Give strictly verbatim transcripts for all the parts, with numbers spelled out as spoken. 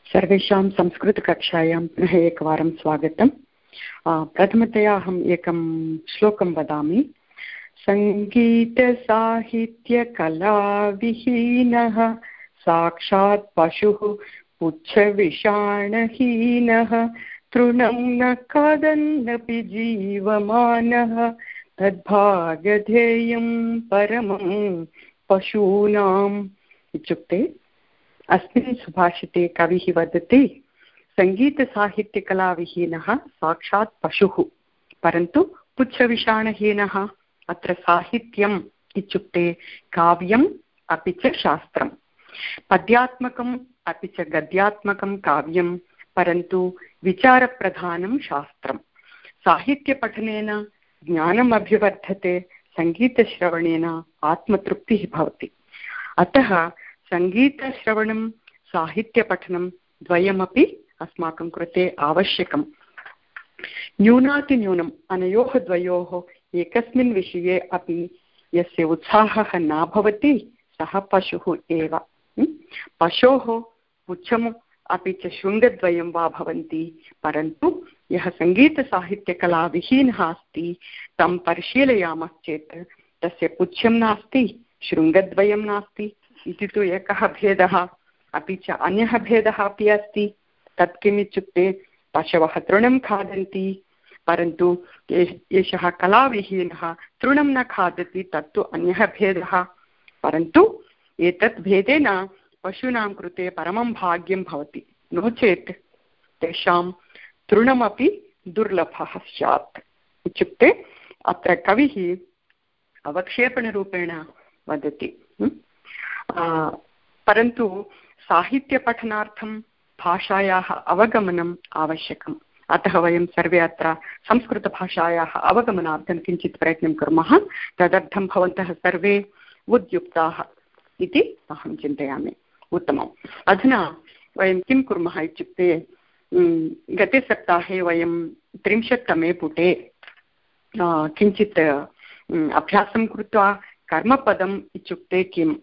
सर्वेषां संस्कृतकक्षायां पुनः एकवारं स्वागतम्। प्रथमतया अहम् एकं श्लोकं वदामि। सङ्गीतसाहित्यकलाविहीनः साक्षात् पशुः पुच्छविषाणहीनः तृणं न खादन्नपि जीवमानः तद्भागधेयं परमं पशूनाम् इत्युक्ते अस्मिन् सुभाषिते कविः वदति सङ्गीतसाहित्यकलाविहीनः साक्षात् पशुः परन्तु पुच्छविषाणहीनः। अत्र साहित्यम् इत्युक्ते काव्यम् अपि च शास्त्रं, पद्यात्मकम् अपि च गद्यात्मकं काव्यं परन्तु विचारप्रधानं शास्त्रं। साहित्यपठनेन ज्ञानम् अभिवर्धते, सङ्गीतश्रवणेन आत्मतृप्तिः भवति। अतः सङ्गीतश्रवणं साहित्यपठनं द्वयमपि अस्माकं कृते आवश्यकं। न्यूनातिन्यूनम् अनयोः द्वयोः एकस्मिन् विषये अपि यस्य उत्साहः न भवति सः पशुः एव। पशोः पुच्छम् अपि च शृङ्गद्वयं वा भवन्ति, परन्तु यः सङ्गीतसाहित्यकलाविहीनः अस्ति तं परिशीलयामश्चेत् तस्य पुच्छं नास्ति, शृङ्गद्वयं नास्ति इति तु एकः भेदः। अपि च अन्यः भेदः अपि अस्ति। तत् किम् इत्युक्ते पशवः तृणं खादन्ति, परन्तु एषः कलाविहीनः तृणं न खादति, तत्तु अन्यः भेदः। परन्तु एतत् भेदेन पशूनां कृते परमं भाग्यं भवति, नो चेत् तेषां तृणमपि दुर्लभः स्यात् इत्युक्ते अत्र कविः अवक्षेपणरूपेण वदति। परन्तु साहित्यपठनार्थं भाषायाः अवगमनम् आवश्यकम्। अतः वयं सर्वे अत्र संस्कृतभाषायाः अवगमनार्थं किञ्चित् प्रयत्नं कुर्मः। तदर्थं भवन्तः सर्वे उद्युक्ताः इति अहं चिन्तयामि। उत्तमम्। अधुना वयं किं कुर्मः इत्युक्ते गते सप्ताहे वयं त्रिंशत्तमे पुटे किञ्चित् अभ्यासं कृत्वा कर्मपदम् इत्युक्ते किम्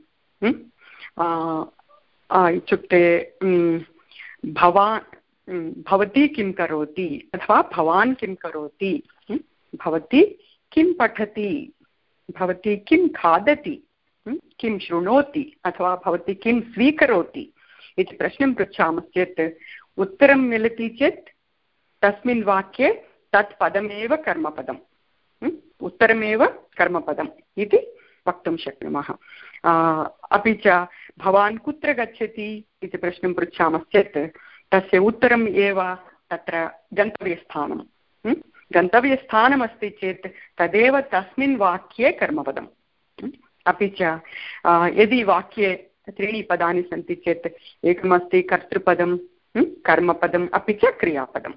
इत्युक्ते भवान् भवती किं करोति अथवा भवान् किं करोति, भवती किं पठति, भवती किं खादति, किं शृणोति अथवा भवती किं स्वीकरोति इति प्रश्नं पृच्छामश्चेत् उत्तरं मिलति चेत् तस्मिन् वाक्ये तत् पदमेव कर्मपदम्, उत्तरमेव कर्मपदम् इति वक्तुं शक्नुमः। अपि च भवान् कुत्र गच्छति इति प्रश्नं पृच्छामश्चेत् तस्य उत्तरम् एव तत्र गन्तव्यस्थानं। गन्तव्यस्थानमस्ति चेत् तदेव तस्मिन् वाक्ये कर्मपदम्। अपि च यदि वाक्ये त्रीणि पदानि सन्ति चेत् एकमस्ति कर्तृपदं, कर्मपदम् अपि च क्रियापदं।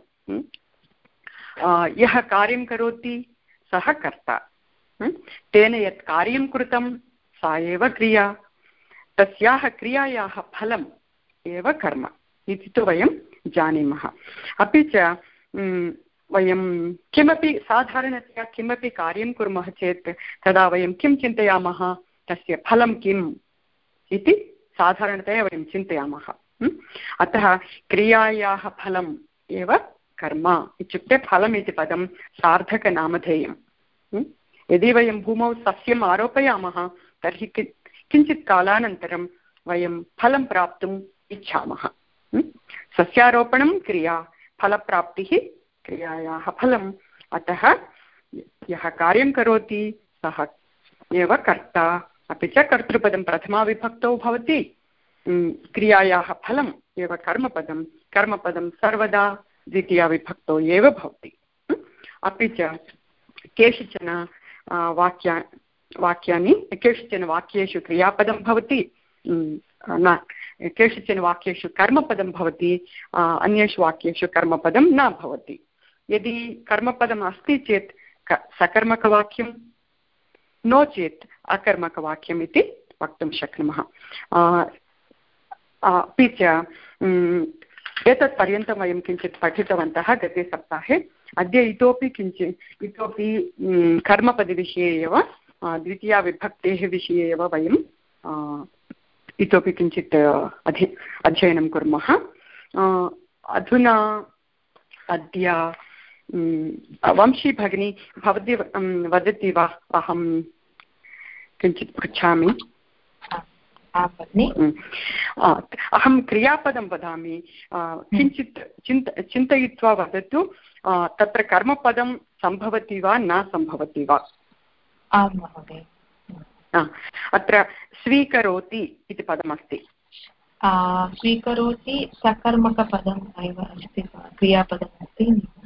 यः कार्यं करोति सः कर्ता, तेन यत् कार्यं कृतं सा एव क्रिया, तस्याः क्रियायाः फलम् एव कर्म इति तु वयं जानीमः। अपि च वयं किमपि साधारणतया किमपि कार्यं कुर्मः चेत् तदा वयं किं चिन्तयामः, तस्य फलं किम् इति साधारणतया वयं चिन्तयामः। अतः क्रियायाः फलम् एव कर्म इत्युक्ते फलम् इति पदं सार्थकनामधेयम्। यदि वयं भूमौ सस्यम् आरोपयामः तर्हि किञ्चित् कालानन्तरं वयं फलं प्राप्तुम् इच्छामः। सस्यारोपणं क्रिया, फलप्राप्तिः क्रियायाः फलम्। अतः यः कार्यं करोति सः एव कर्ता। अपि च कर्तृपदं प्रथमाविभक्तौ भवति, क्रियायाः फलम् एव कर्मपदं, कर्मपदं सर्वदा द्वितीयाविभक्तौ एव भवति। अपि च केषुचन वाक्या वाक्यानि केषुचन वाक्येषु क्रियापदं भवति, न केषुचन वाक्येषु कर्मपदं भवति, अन्येषु वाक्येषु कर्मपदं न भवति। यदि कर्मपदम् अस्ति चेत् सकर्मकवाक्यं, नो चेत् अकर्मकवाक्यम् इति वक्तुं शक्नुमः। अपि च एतत् पर्यन्तं वयं किञ्चित् पठितवन्तः गते सप्ताहे। अद्य इतोपि किञ्चित् इतोपि कर्मपदविषये एव, द्वितीयाविभक्तेः विषये एव वयं इतोपि किञ्चित् अध्ययनं कुर्मः। अधुना अद्य वंशी भगिनी भवती वदति वा? अहं किञ्चित् पृच्छामि। अहं क्रियापदं वदामि, किञ्चित् चिन्त चिन्तयित्वा वदतु तत्र कर्मपदं सम्भवति वा न सम्भवति वा? आं महोदय। अत्र स्वीकरोति इति पदमस्ति। स्वीकरोति सकर्मकपदम् एव अस्ति, क्रियापदमस्ति।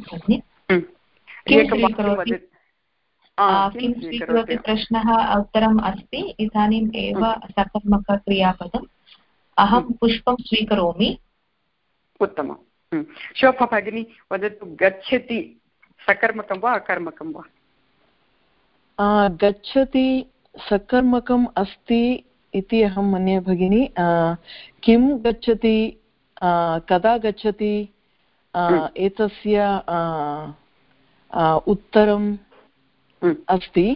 किं स्वीकरोति प्रश्नः उत्तरम् अस्ति। इदानीम् एव सकर्मकक्रियापदम् अहं पुष्पं स्वीकरोमि। उत्तमं। शोभा भगिनी वदतु, गच्छति सकर्मकं वा अकर्मकं वा? गच्छति सकर्मकम् अस्ति इति अहं मन्ये भगिनी। किं गच्छति, कदा गच्छति, एतस्य उत्तरम् अस्ति,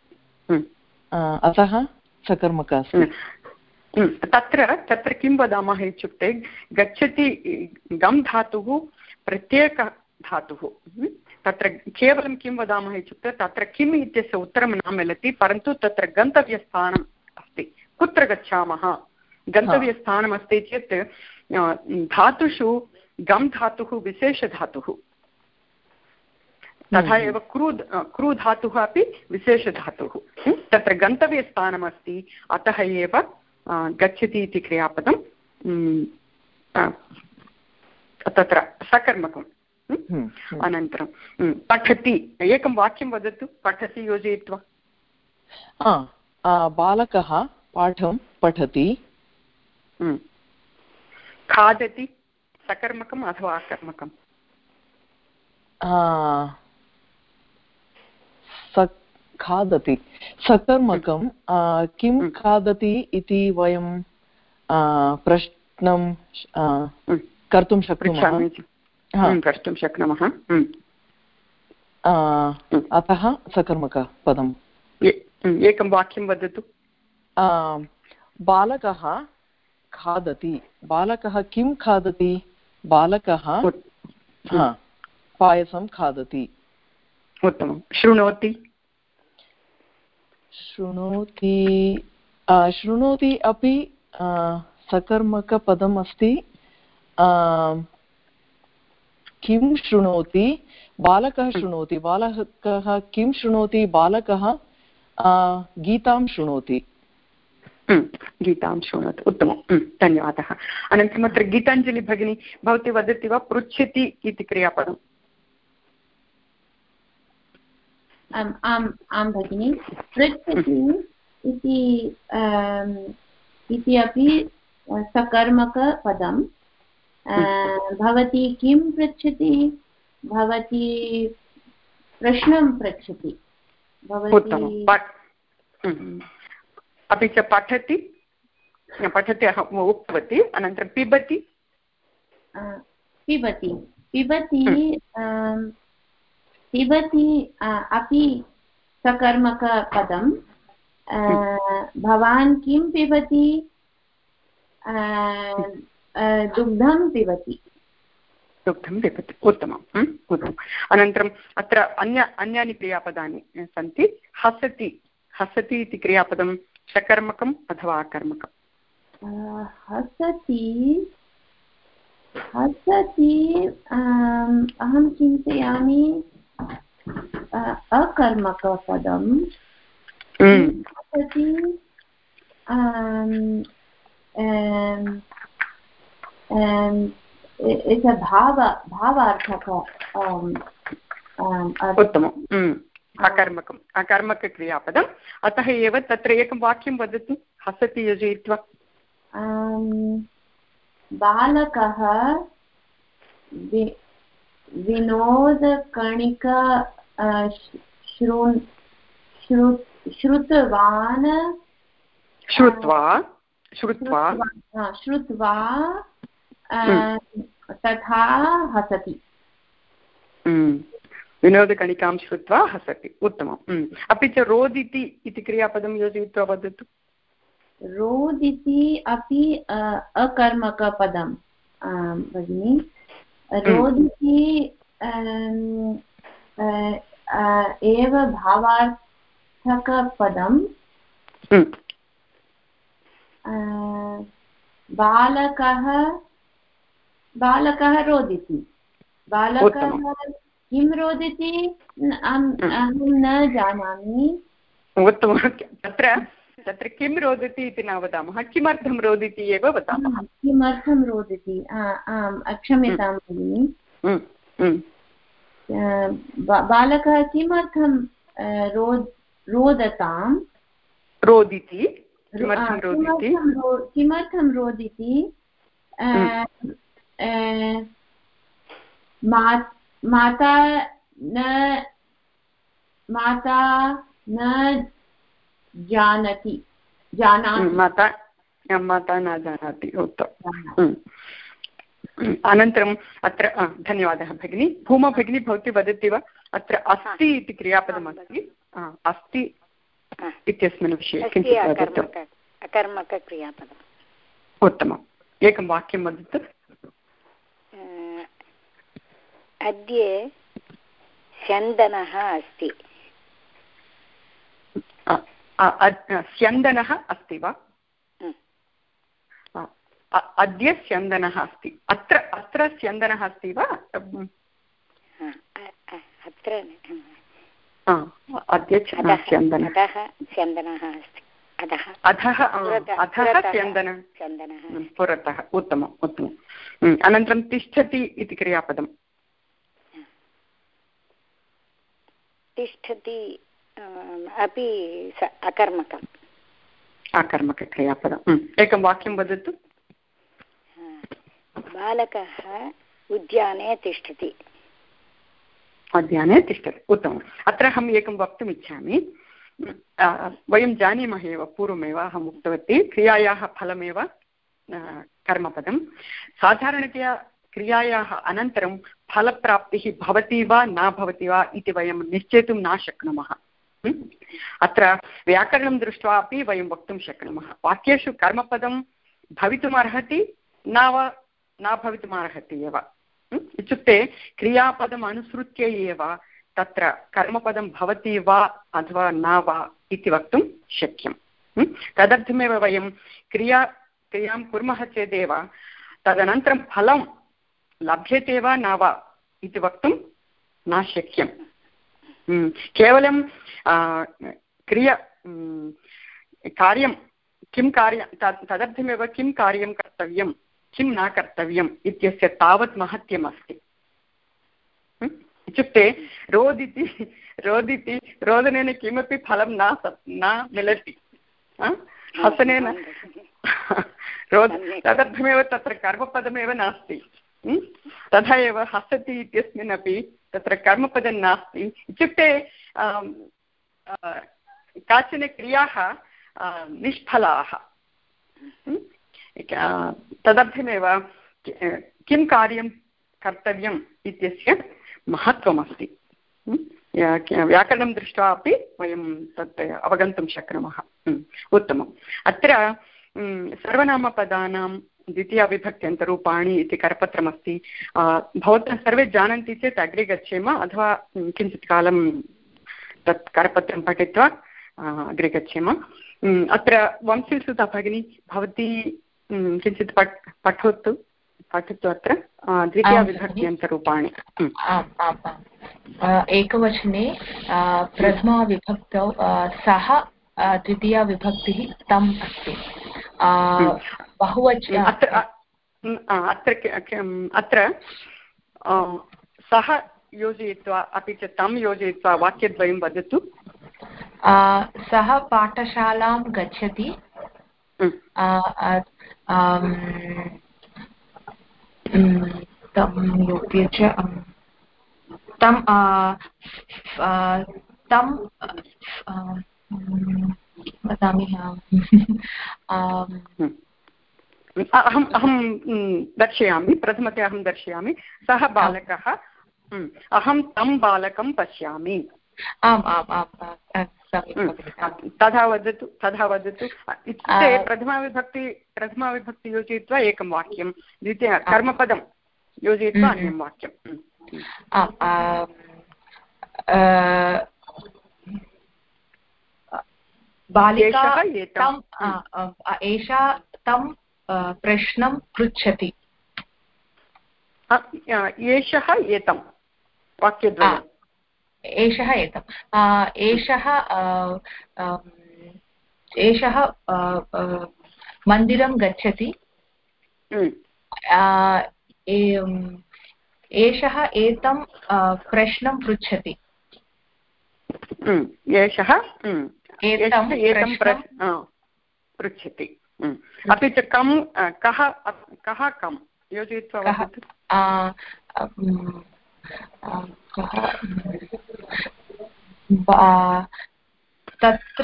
अतः सकर्मक अस्ति। तत्र तत्र किं वदामः इत्युक्ते, गच्छति गम् धातुः प्रत्येकधातुः। तत्र केवलं किं वदामः इत्युक्ते तत्र किम् इत्यस्य उत्तरं न मिलति, परन्तु तत्र गन्तव्यस्थानम् अस्ति। कुत्र गच्छामः, गन्तव्यस्थानमस्ति चेत् धातुषु गम् धातुः विशेषधातुः, तथा एव क्रू क्रू धातुः अपि विशेषधातुः। तत्र गन्तव्यस्थानमस्ति, अतः एव गच्छति इति क्रियापदं तत्र सकर्मकम्। अनन्तरं पठति, एकं वाक्यं वदतु पठति योजयित्वा। बालकः पाठं पठति। खादति सकर्मकम् अथवा अकर्मकम्? खादति सकर्मकं। किं खादति इति वयं प्रश्नं कर्तुं शक्नुमः प्रष्टुं शक्नुमः अतः सकर्मकपदम्। एकं वाक्यं वदतु। बालकः खादति। बालकः किं खादति? बालकः पायसं खादति। उत्तमं। शृणोति? शृणोति शृणोति अपि सकर्मकपदम् अस्ति। किं शृणोति? बालकः शृणोति। बालकः किं शृणोति? बालकः गीतां शृणोति। गीतां शृणोति। उत्तमं, धन्यवादः। अनन्तरम् अत्र गीताञ्जलि भगिनी भवती वदति वा पृच्छति इति क्रियापदम्? आम् आम् आं भगिनि। पृच्छति इति अपि सकर्मकपदं। भवती किं पृच्छति? भवती प्रश्नं पृच्छति। अपि च पठति पठति अहम् उक्तवती। अनन्तरं पिबति पिबति पिबति पिबति अपि सकर्मकपदं। भवान् किं पिबति? दुग्धं पिबति। दुग्धं पिबति। उत्तमम् उत्तमम्। अनन्तरम् अत्र अन्य अन्यानि क्रियापदानि सन्ति। हसति हसति इति क्रियापदं सकर्मकम् अथवा अकर्मकम्? हसति हसति अहं चिन्तयामि अकर्मकपदं। हसति भाव भावार्थक। उत्तमम्। अकर्मकम् अकर्मकक्रियापदम्। अतः एव तत्र एकं वाक्यं वदतु हसति योजयित्वा। बालकः विनोदकणिका श्रुतवान् श्रुत्वा श्रुत्वा श्रुत्वा तथा हसति। विनोदकणिकां श्रुत्वा हसति। उत्तमम्। अपि च रोदिति इति क्रियापदं योजयित्वा वदतु। रोदिति अपि अकर्मकपदं। भगिनि रोदिति एव भावार्थकपदं बालकः बालकः रोदिति बालकः किं रोदिति अहं न जानामि। उत्तमं। तत्र तत्र किं रोदिति इति न वदामः, किमर्थं रोदिति एव वदामः। किमर्थं रोदिति, आम् क्षम्यतां भगिनि। बालकः किमर्थं रोदतां रोदिति किमर्थं रोदिति माता न माता न जानाति जानाति माता माता न जानाति। उत्तमम्। अनन्तरम् अत्र धन्यवादः भगिनी। भूमा भगिनी भवती वदति वा अत्र अस्ति इति क्रियापदमस्ति, अस्ति इत्यस्मिन् विषये किञ्चित् वदतु। अकर्मकक्रियापदम्। उत्तमम्। एकं वाक्यं वदतु। अद्य स्यन्दनः अस्ति। स्यन्दनः अस्ति वा? अद्य स्यन्दनः अस्ति। अत्र अत्र स्यन्दनः अस्ति वा? अत्र अद्य स्यन्दनः स्यन्दनः अस्ति। अधः अधः अधः स्यन्दनः पुरतः। उत्तमम् उत्तमम्। अनन्तरं तिष्ठति इति क्रियापदम्। तिष्ठति अपि अकर्मकम्। अकर्मकक्रियापदम्। एकं वाक्यं वदतु। बालकः उद्याने तिष्ठति। उद्याने तिष्ठति। उत्तमम्। अत्र अहम् एकं वक्तुम् इच्छामि। वयं जानीमः एव, पूर्वमेव अहम् उक्तवती, क्रियायाः फलमेव कर्मपदं। साधारणतया क्रियायाः अनन्तरं फलप्राप्तिः भवति वा न भवति वा इति वयं निश्चेतुं न शक्नुमः। अत्र व्याकरणं दृष्ट्वा अपि वयं वक्तुं शक्नुमः। वाक्येषु कर्मपदं भवितुमर्हति न वा न भवितुमर्हति एव। इत्युक्ते क्रियापदम् अनुसृत्य एव तत्र कर्मपदं भवति वा अथवा न वा इति वक्तुं शक्यं। तदर्थमेव वयं क्रिया क्रियां कुर्मः चेदेव तदनन्तरं फलं लभ्यते वा न वा इति वक्तुं न शक्यं। केवलं क्रिया कार्यं किं कार्यं तदर्थमेव किं कार्यं कर्तव्यं किं न कर्तव्यम् इत्यस्य तावत् महत्त्वम् अस्ति। इत्युक्ते रोदिति रोदिति रोदनेन किमपि फलं न न मिलति, हसनेन रोद तदर्थमेव तत्र कर्मपदमेव नास्ति। तथा एव हसति इत्यस्मिन् अपि तत्र कर्मपदं नास्ति। इत्युक्ते काचन क्रियाः निष्फलाः। तदर्थमेव किं कार्यं कर्तव्यम् इत्यस्य महत्त्वमस्ति। व्याकरणं दृष्ट्वा अपि वयं तत् अवगन्तुं शक्नुमः। उत्तमम्। अत्र सर्वनामपदानां द्वितीयाविभक्त्यन्तरूपाणि इति करपत्रमस्ति। भवन्तः सर्वे जानन्ति चेत् अग्रे गच्छेम, अथवा किञ्चित् कालं तत् करपत्रं पठित्वा अग्रे गच्छेम। अत्र वंशीसुता भगिनी भवती किञ्चित् पठ पठतु पठतु अत्र द्वितीयाविभक्त्यन्तरूपाणि। एकवचने प्रथमाविभक्तौ सः द्वितीयाविभक्तिः तम् अस्ति। बहुवचन अत्र अत्र अत्र सः योजयित्वा अपि च तं योजयित्वा वाक्यद्वयं वदतु। सः पाठशालां गच्छति। तं योग्य च तं तं वदामि। अहम् अहं दर्शयामि, प्रथमतया अहं दर्शयामि। सः बालकः, अहं तं बालकं पश्यामि। आम् आम् आम् तथा वदतु तथा वदतु इत्युक्ते प्रथमाविभक्ति प्रथमाविभक्ति योजयित्वा एकं वाक्यं द्वितीय कर्मपदं योजयित्वा अन्यं वाक्यं बालिका एषा तं प्रश्नं पृच्छति एषः एतं वाक्यद्वयम् एषः एतम् एषः एषः मन्दिरं गच्छति एषः एतं प्रश्नं पृच्छति एषः एतं पृच्छति अपि च कं कः कः कं योजयित्वा वदतु तत्र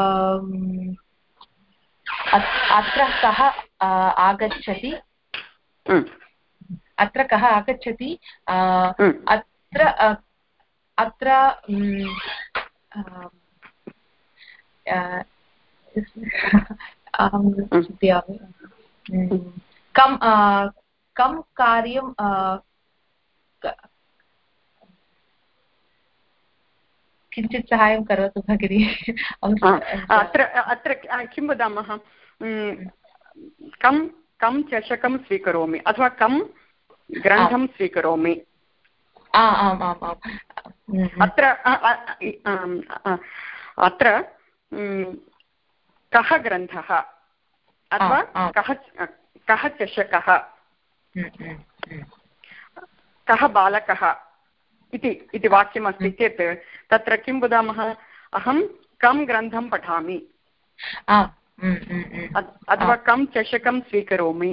अत्र कः आगच्छति अत्र कः आगच्छति अत्र अत्र कं कं कार्यं किञ्चित् सहायं करोतु भगिनी अत्र अत्र किं वदामः कं कं चषकं स्वीकरोमि अथवा कं ग्रन्थं स्वीकरोमि आम् आम् आम् अत्र अत्र कः ग्रन्थः अथवा कः कः चषकः कः बालकः इति इति वाक्यमस्ति चेत् तत्र किं वदामः अहं कं ग्रन्थं पठामि अथवा कं चषकं स्वीकरोमि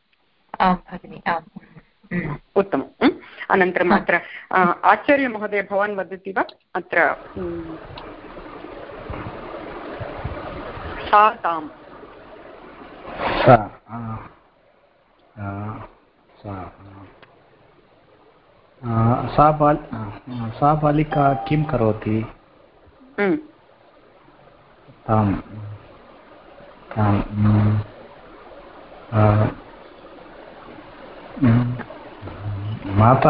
उत्तमम् अनन्तरम् अत्र आचार्यमहोदय भवान् वदति वा अत्र सा ताम् सा बाल सा बालिका किं करोति तां तां माता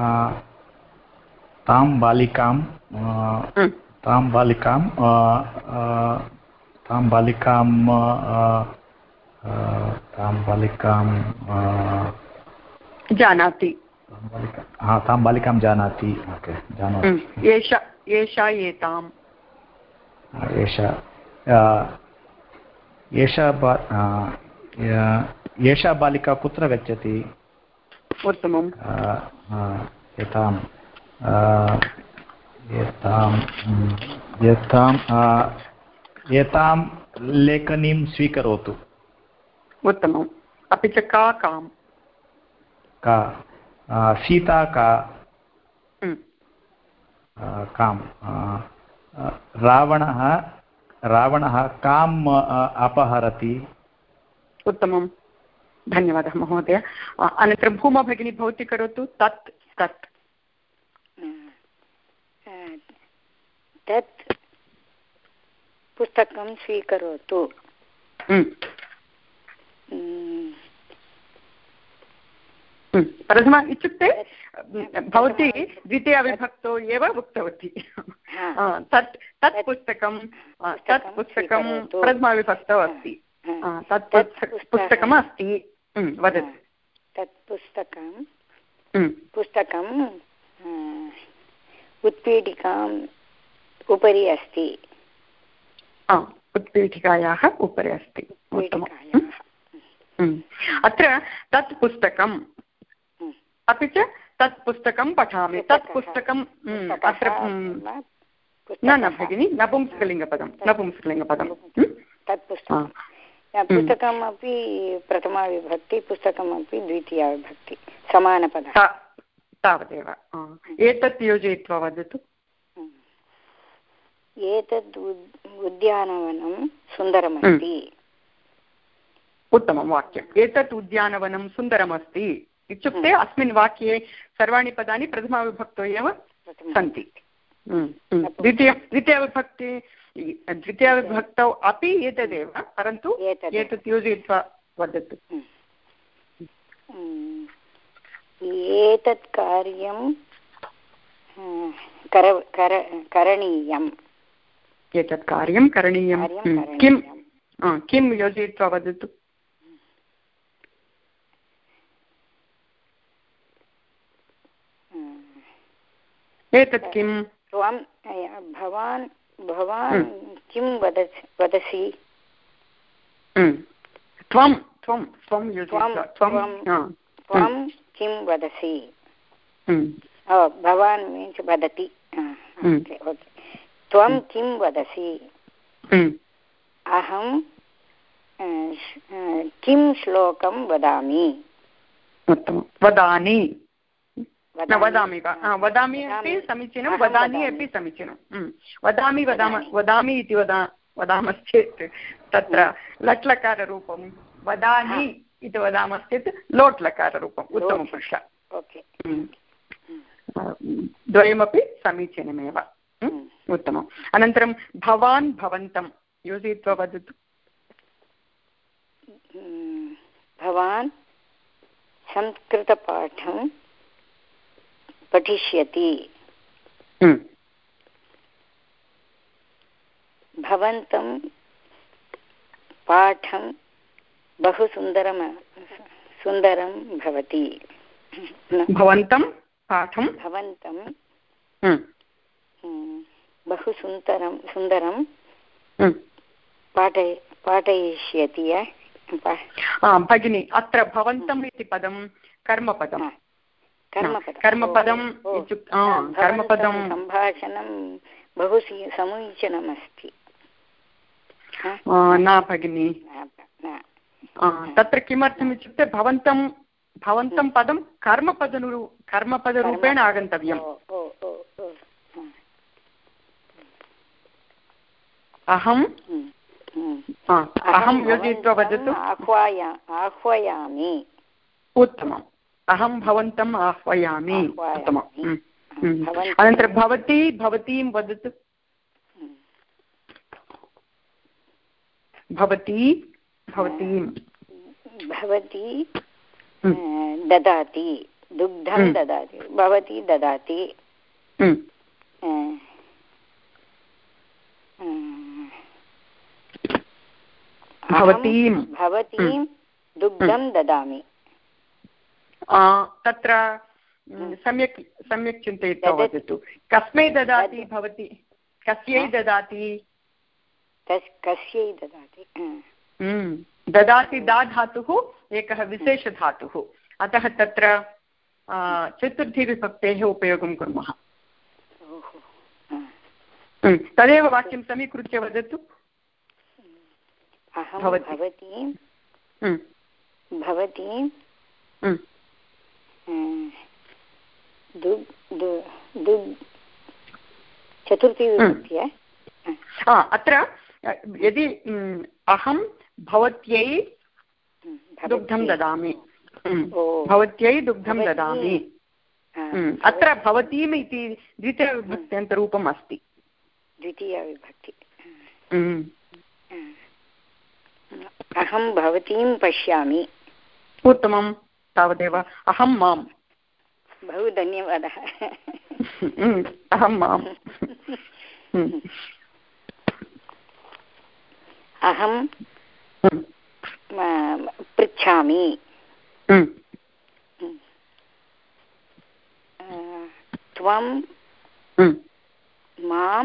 तां बालिकां तां बालिकां तां बालिकां तां बालिकां जानाति हा तां बालिकां जानाति ओके जानाति एषा एषा एताम् एषा एषा एषा बालिका कुत्र गच्छति उत्तमम् एतां एतां एतां एतां लेखनीं स्वीकरोतु उत्तमम् अपि च का कां का सीता का कां रावणः रावणः काम् अपहरति उत्तमं धन्यवादः महोदय अनन्तरं भूमा भगिनी भवती करोतु तत् तत् तत् पुस्तकं स्वीकरोतु प्रथमा इत्युक्ते भवती द्वितीयाविभक्तौ एव उक्तवती तत् तत् पुस्तकं तत् पुस्तकं प्रथमाविभक्तौ अस्ति तत् पुस्तकम् अस्ति वदतु तत् पुस्तकं पुस्तकम् उत्पीठिकाम् उपरि अस्ति उत्पीठिकायाः उपरि अस्ति अत्र तत् पुस्तकम् अपि च तत् पुस्तकं पठामि तत् पुस्तकम् अत्र न न भगिनि नपुंसकलिङ्गपदं नपुंसकलिङ्गपदं तत् पुस्तकं पुस्तकमपि प्रथमा विभक्ति पुस्तकमपि द्वितीया विभक्ति समानपदः तावदेव एतत् योजयित्वा वदतु एतद् उद्यानवनं सुन्दरमस्ति उत्तमं वाक्यम् एतत् उद्यानवनं सुन्दरमस्ति इत्युक्ते अस्मिन् वाक्ये सर्वाणि पदानि प्रथमाविभक्तौ एव सन्ति द्वितीय द्वितीयविभक्ति द्वितीयविभक्तौ अपि एतदेव परन्तु एतत् योजयित्वा वदतु। एतत् कार्यं करणीयम् एतत् कार्यं करणीयं किं किं योजयित्वा वदतु। एतत् किं त्वं भवान् भवान् किं वदसि वदसि त्वं त्वं त्वं त्वं किं वदसि भवान् मीन्स् वदति त्वं किं वदसि अहं किं श्लोकं वदामि वदामि वदामि वा वदामि अपि समीचीनं वदामि अपि समीचीनं वदामि वदामः वदामि इति वदा वदामश्चेत् तत्र लट्लकाररूपं वदामि इति वदामश्चेत् लोट् लकाररूपम् उत्तमपुरुष द्वयमपि समीचीनमेव उत्तमम्। अनन्तरं भवान् भवन्तं योजयित्वा वदतु। भवान् संस्कृतपाठं पठिष्यति भवन्तं पाठं बहु सुन्दरं सुन्दरं भवति भवन्तं पाठं भवन्तं बहु सुन्दरं सुन्दरं पाठय पाठयिष्यति भगिनी अत्र भवन्तम् इति पदं कर्मपदं कर्मपदं कर्मपदं सम्भाषणं बहु समीचीनमस्ति न भगिनी तत्र किमर्थम् इत्युक्ते भवन्तं भवन्तं पदं कर्मपदनु कर्मपदरूपेण आगन्तव्यम् अहम् अहं योजयित्वा वदतु आह्वयामि उत्तमम् अहं भवन्तम् आह्वयामि उत्तमम् अनन्तरं भवती भवतीं वदतु भवती भवतीं भवती ददाति दुग्धं ददाति भवती ददाति भवतीं भवतीं दुग्धं ददामि तत्र सम्यक् सम्यक् चिन्तयित्वा वदतु कस्मै ददाति भवती कस्यै ददाति कस्यै ददाति ददाति दा धातुः एकः विशेषधातुः अतः तत्र चतुर्थीविभक्तेः उपयोगं कुर्मः तदेव वाक्यं समीकृत्य वदतु अहं भवतीं भवतीं चतुर्थी विभक्ति अत्र यदि अहं भवत्यै दुग्धं ददामि भवत्यै दुग्धं ददामि अत्र भवतीम् इति द्वितीयविभक्त्यन्तरूपम् अस्ति द्वितीयविभक्ति अहं भवतीं पश्यामि उत्तमं तावदेव अहं मां बहु धन्यवादः अहं माम् अहं पृच्छामि त्वं मां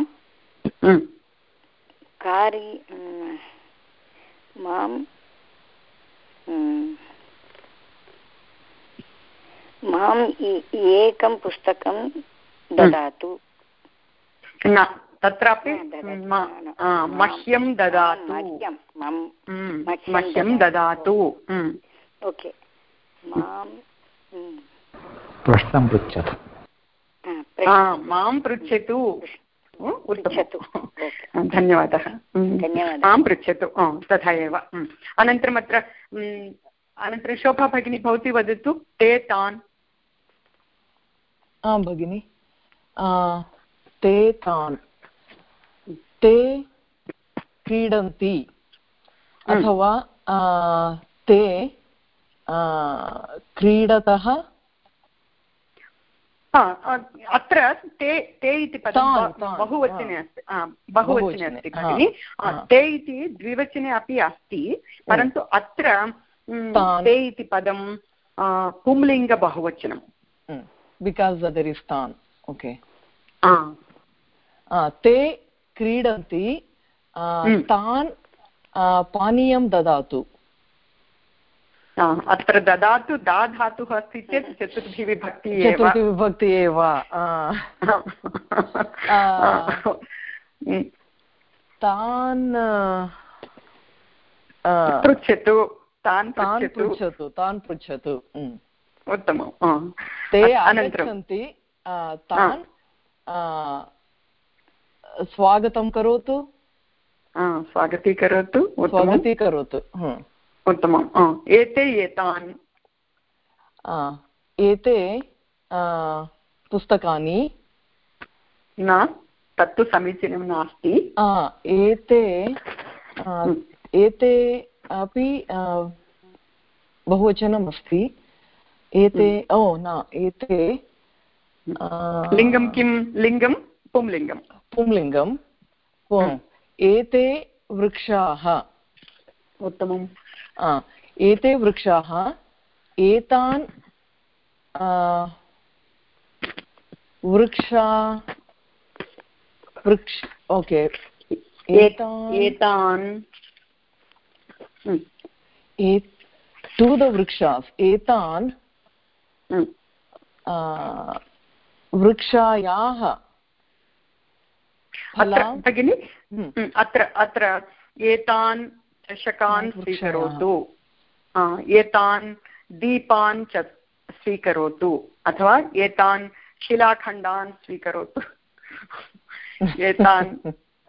कार्य मां माम् एकं पुस्तकं ददातु न तत्रापि मह्यं ददातु मह्यं ददातु ओके मां प्रश्नं पृच्छतु मां पृच्छतु पृच्छतु धन्यवादः मां पृच्छतु तथा एव अनन्तरम् अत्र अनन्तरं शोभा भगिनी भवती वदतु ते तान् आं भगिनि ते तान् ते क्रीडन्ति अथवा ते क्रीडतः अत्र ते ते इति पदं बहुवचने अस्ति बहुवचने अस्ति भगिनि ते इति द्विवचने अपि अस्ति परन्तु अत्र ते इति पदं पुंलिङ्गबहुवचनं बिकास् देर् इस् तान् ओके ते क्रीडन्ति तान् पानीयं ददातु अत्र ददातु दा धातुः अस्ति चेत् चतुर्थी विभक्ति चतुर्थी विभक्ति एव तान् पृच्छतु तान् पृच्छतु तान् पृच्छतु उत्तमं ते आगच्छन्ति तान् स्वागतं करोतु स्वागतीकरोतु स्वागतीकरोतु उत्तमम् एते एतान् एते पुस्तकानि न तत्तु समीचीनं नास्ति एते एते अपि बहुवचनम् अस्ति एते ओ न एते लिङ्गं किं लिङ्गं पुंलिङ्गं पुंलिङ्गं एते वृक्षाः उत्तमम् एते वृक्षाः एतान् वृक्षा वृक्ष ओके एतान् टु द वृक्षास् एतान् वृक्षायाः भगिनि अत्र अत्र एतान् चषकान् स्वीकरोतु एतान् दीपान् च स्वीकरोतु अथवा एतान् शिलाखण्डान् स्वीकरोतु एतान्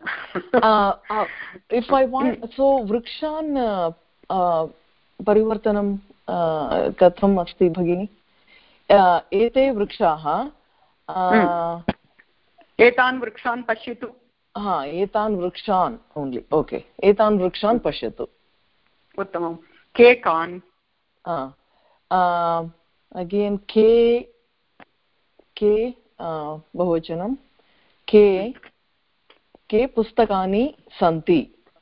इफ् ऐ वाण्ट् सो वृक्षान् परिवर्तनं कथम् अस्ति भगिनि एते वृक्षाः एतान् वृक्षान् पश्यतु हा एतान् वृक्षान् ओन्लि ओके एतान् वृक्षान् पश्यतु उत्तमं के कान् अगेन् के के बहुवचनं के के पुस्तकानि सन्ति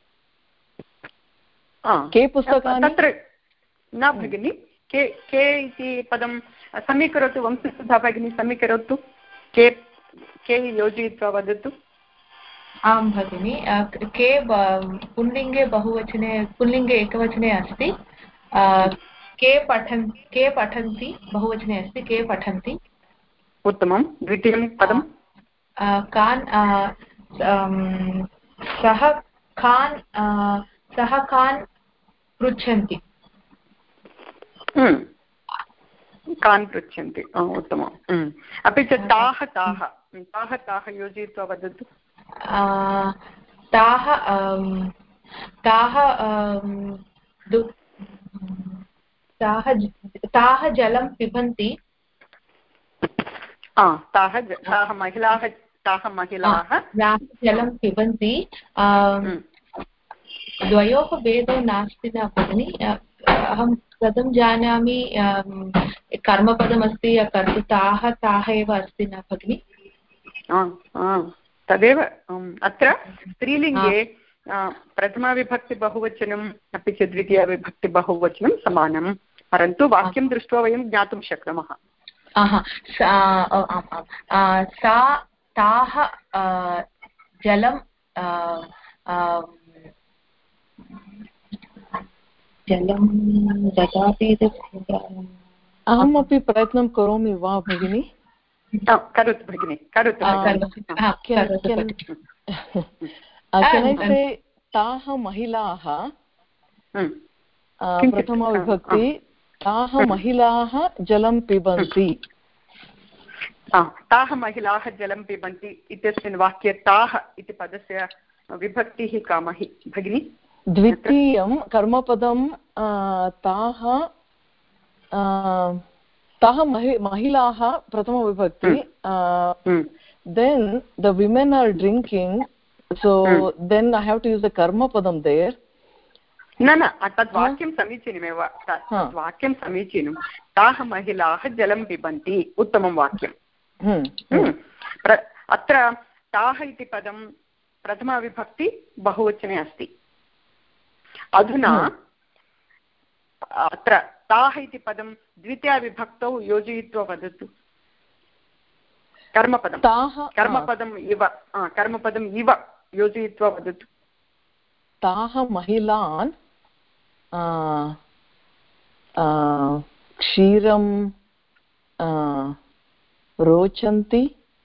के पुस्तकानि तत्र न भगिनि के के इति पदं समीकरोतु वंशसुधा भगिनी समीकरोतु के के योजयित्वा वदतु आं भगिनि के पुल्लिङ्गे बहुवचने पुल्लिङ्गे एकवचने अस्ति के पठन् के पठन्ति बहुवचने अस्ति के पठन्ति उत्तमं द्वितीयं पदं कान् सः कान् सः कान् पृच्छन्ति कान् पृच्छन्ति उत्तमम् अपि च ताः ताः ताः ताः योजयित्वा वदतु ताः ताः ताः ताः जलं पिबन्ति ताः ताः महिलाः ताः महिलाः जलं पिबन्ति द्वयोः भेदो नास्ति न भगिनि अहं कथं जानामि कर्मपदमस्ति कर्तृताः ताः एव अस्ति न भगिनि तदेव अत्र स्त्रीलिङ्गे प्रथमाविभक्तिबहुवचनम् अपि च द्वितीयाविभक्तिबहुवचनं समानं परन्तु वाक्यं दृष्ट्वा वयं ज्ञातुं शक्नुमः सा ताः जलं जलं ददाति अहमपि प्रयत्नं करोमि वा भगिनि करोतु भगिनि करोतु ताः महिलाः प्रथमविभक्ति ताः महिलाः जलं पिबन्ति ताः महिलाः जलं पिबन्ति इत्यस्मिन् वाक्ये ताः इति पदस्य विभक्तिः का महि भगिनि द्वितीयं कर्मपदं ताः ताः महिलाः प्रथमविभक्ति then the women are drinking, so hmm. then I have to use the karma padam there. न न तद् वाक्यं समीचीनमेव तद् वाक्यं समीचीनं ताः महिलाः जलं पिबन्ति उत्तमं वाक्यं अत्र ताः इति पदं प्रथमाविभक्ति बहुवचने अस्ति अधुना अत्र ताः इति पदं द्वितीयाविभक्तौ योजयित्वा वदतु कर्मपदं कर्मपदम् इव कर्मपदम् इव योजयित्वा वदतु ताः महिलान् क्षीरं रोचन्ति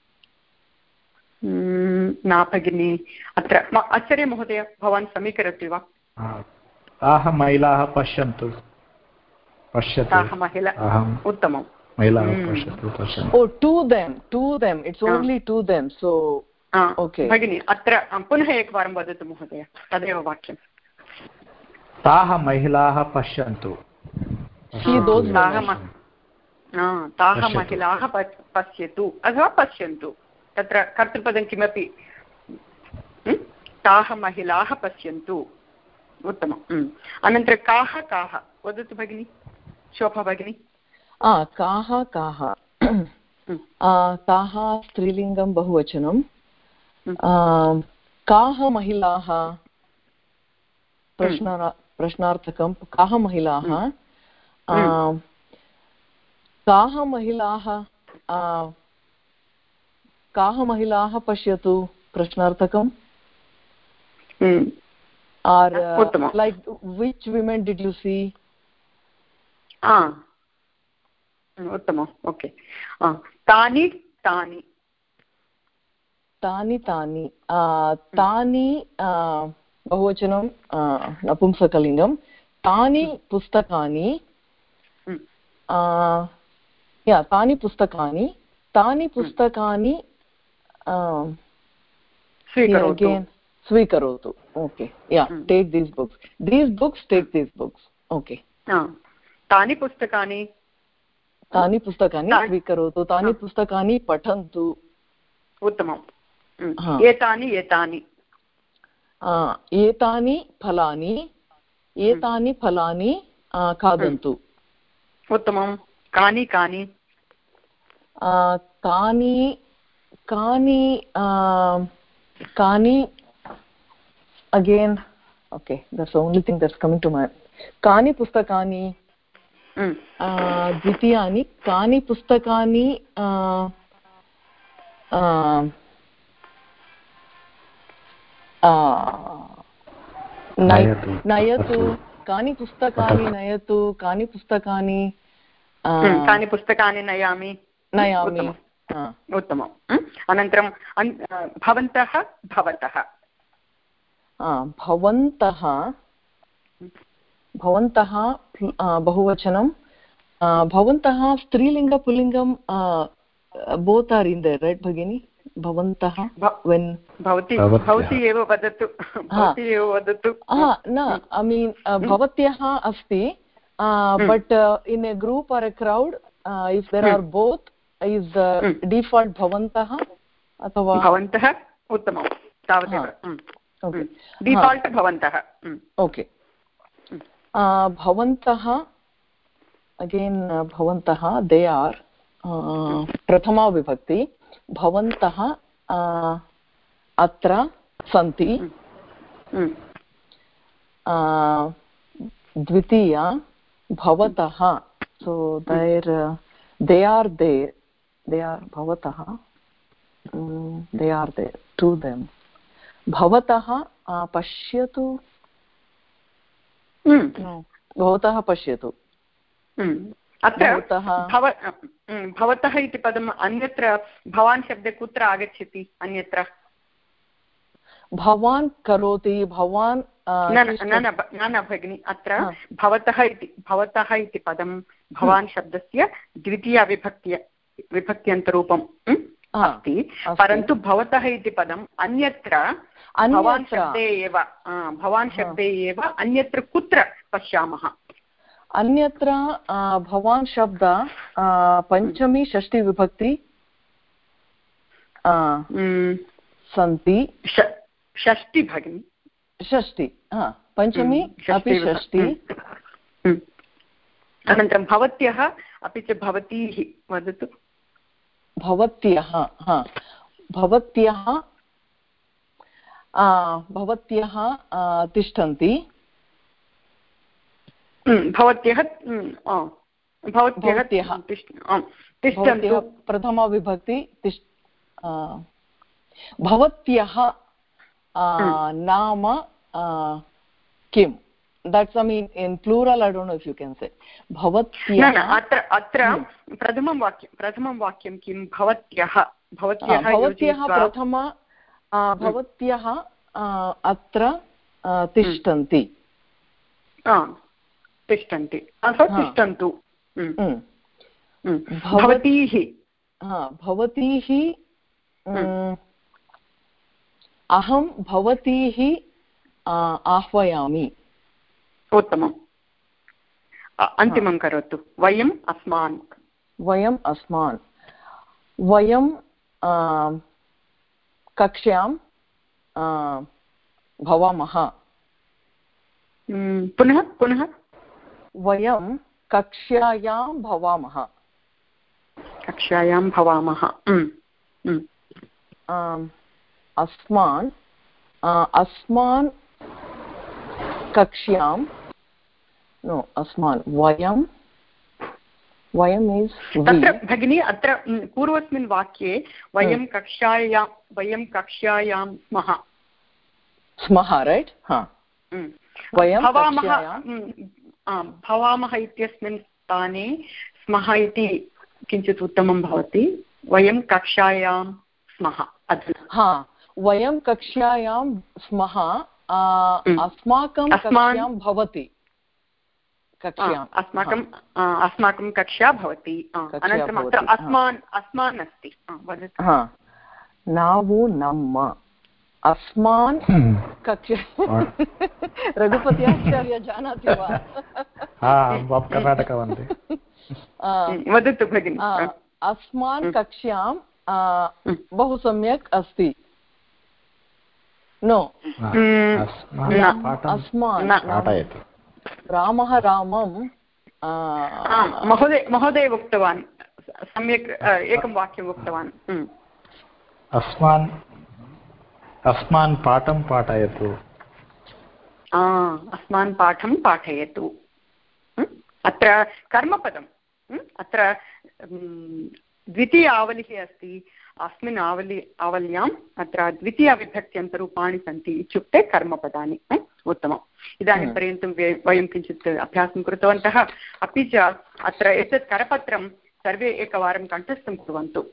न भगिनि अत्र आचार्य महोदय भवान् समीकरोति वा ताः महिलाः पश्यन्तु पश्यतु ताः महिलाः उत्तमं महिलाः पश्यतु पश्यन्तु oh to them to them it's only to them so okay भगिनि अत्र पुनः एकवारं वदतु महोदय तदेव वाक्यं ताः महिलाः पश्यन्तु ताः महिलाः पश्यतु अथवा पश्यन्तु तत्र कर्तृपदं किमपि ताः महिलाः पश्यन्तु उत्तमम् अनन्तरं काः काः वदतु भगिनि शोभा भगिनि काः काः ताः स्त्रीलिङ्गं बहुवचनं काः महिलाः प्रश्न प्रश्नार्थकं काः महिलाः काः महिलाः काः महिलाः पश्यतु प्रश्नार्थकम् are like which women did you see उत्तमम् ओके तानि तानि तानि तानि तानि बहुवचनं नपुंसकलिङ्गं तानि पुस्तकानि या तानि पुस्तकानि तानि पुस्तकानि स्वीकरोतु okay yeah take these books these books take these books okay तानि पुस्तकानि तानि पुस्तकानि स्वीकरोतु तानि पुस्तकानि पठन्तु उत्तमम् एतानि एतानि एतानि फलानि एतानि फलानि खादन्तु उत्तमं कानि कानि कानि कानि कानि again okay that's only thing that's coming to my कानि पुस्तकानि द्वितीयानि कानि पुस्तकानि नयतु कानि पुस्तकानि नयतु कानि पुस्तकानि कानि पुस्तकानि नयामि नयामि उत्तमम् अनन्तरं भवन्तः भवतः भवन्तः भवन्तः बहुवचनं भवन्तः स्त्रीलिङ्ग पुल्लिङ्गं both are in there right भगिनि भवन्तः वेन् भवती भवती एव वदतु भवती एव वदतु न ऐ मीन् भवत्यः अस्ति but in a group are a crowd if there are both is default भवन्तः अथवा भवन्तः उत्तमं तावदेव डिफाल्ट् भवन्तः ओके भवन्तः अगेन् भवन्तः दे आर् प्रथमा विभक्ति भवन्तः अत्र सन्ति द्वितीया भवतः so there they are there they are भवतः they are there to them भवतः पश्यतु भवतः पश्यतु अत्र भवतः इति पदम् अन्यत्र भवान् शब्दे कुत्र आगच्छति अन्यत्र भवान् करोति भवान् न न भगिनि अत्र भवतः इति भवतः इति पदं भवान् शब्दस्य द्वितीया विभक्ति विभक्त्यन्तरूपम् अस्ति परन्तु भवतः इति पदम् अन्यत्र भवान् शब्दे एव भवान् शब्दे एव अन्यत्र कुत्र पश्यामः अन्यत्र भवान् शब्द पञ्चमी षष्ठी विभक्ति सन्ति षष्टि भगिनि षष्टि हा पञ्चमी अपि षष्टि अनन्तरं भवत्यः अपि च भवतीः वदतु भवत्यः हा भवत्यः भवत्यः तिष्ठन्ति भवत्यः भवत्यः तिष्ठन्तु प्रथमाविभक्ति तिष्ठ भवत्यः नाम किम् that's I mean in plural I don't know if you can say bhavatyah अत्र अत्र प्रथमं वाक्यं प्रथमं वाक्यं किं भवत्यः भवत्यः भवत्यः प्रथम भवत्यः अत्र तिष्ठन्ति तिष्ठन्ति अथवा तिष्ठन्तु भवतीः भवतीः अहं भवतीः आह्वयामि उत्तमम् अन्तिमं करोतु वयम् अस्मान् वयम् अस्मान् वयं कक्ष्यां भवामः पुनः पुनः वयं कक्ष्यायां भवामः कक्ष्यायां भवामः अस्मान् अस्मान् कक्ष्यां नो अस्मान् वयं वयम् इस् तत्र भगिनी अत्र पूर्वस्मिन् वाक्ये वयं कक्षायां वयं कक्ष्यायां स्मः स्मः रैट् हा वयं भवामः भवामः इत्यस्मिन् स्थाने स्मः इति किञ्चित् उत्तमं भवति वयं कक्षायां स्मः हा वयं कक्ष्यायां स्मः अस्माकं कक्ष्यां भवति कक्ष्याम् अस्माकं अस्माकं कक्षा भवति अनन्तरम् अत्र अस्मान् अस्मान् अस्ति वदतु नावु नम्म अस्मान् कक्षा रघुपति आचार्य जानाति वा कर्णाटकवन्ते वदतु भगिनि अस्मान् कक्ष्यां बहु सम्यक् अस्ति नो अस्मान् रामः रामं महोदय महोदय उक्तवान् सम्यक् एकं वाक्यम् उक्तवान् अस्मान् अस्मान् पाठं पाठयतु अस्मान् पाठं पाठयतु अत्र कर्मपदम् अत्र द्वितीय आवलिः अस्ति अस्मिन् आवलि आवल्याम् अत्र द्वितीयविभक्त्यन्तरूपाणि सन्ति इत्युक्ते कर्मपदानि उत्तमम् इदानीं पर्यन्तं वयं किञ्चित् अभ्यासं कृतवन्तः अपि च अत्र एतत् करपत्रं सर्वे एकवारं कण्ठस्थं कुर्वन्तु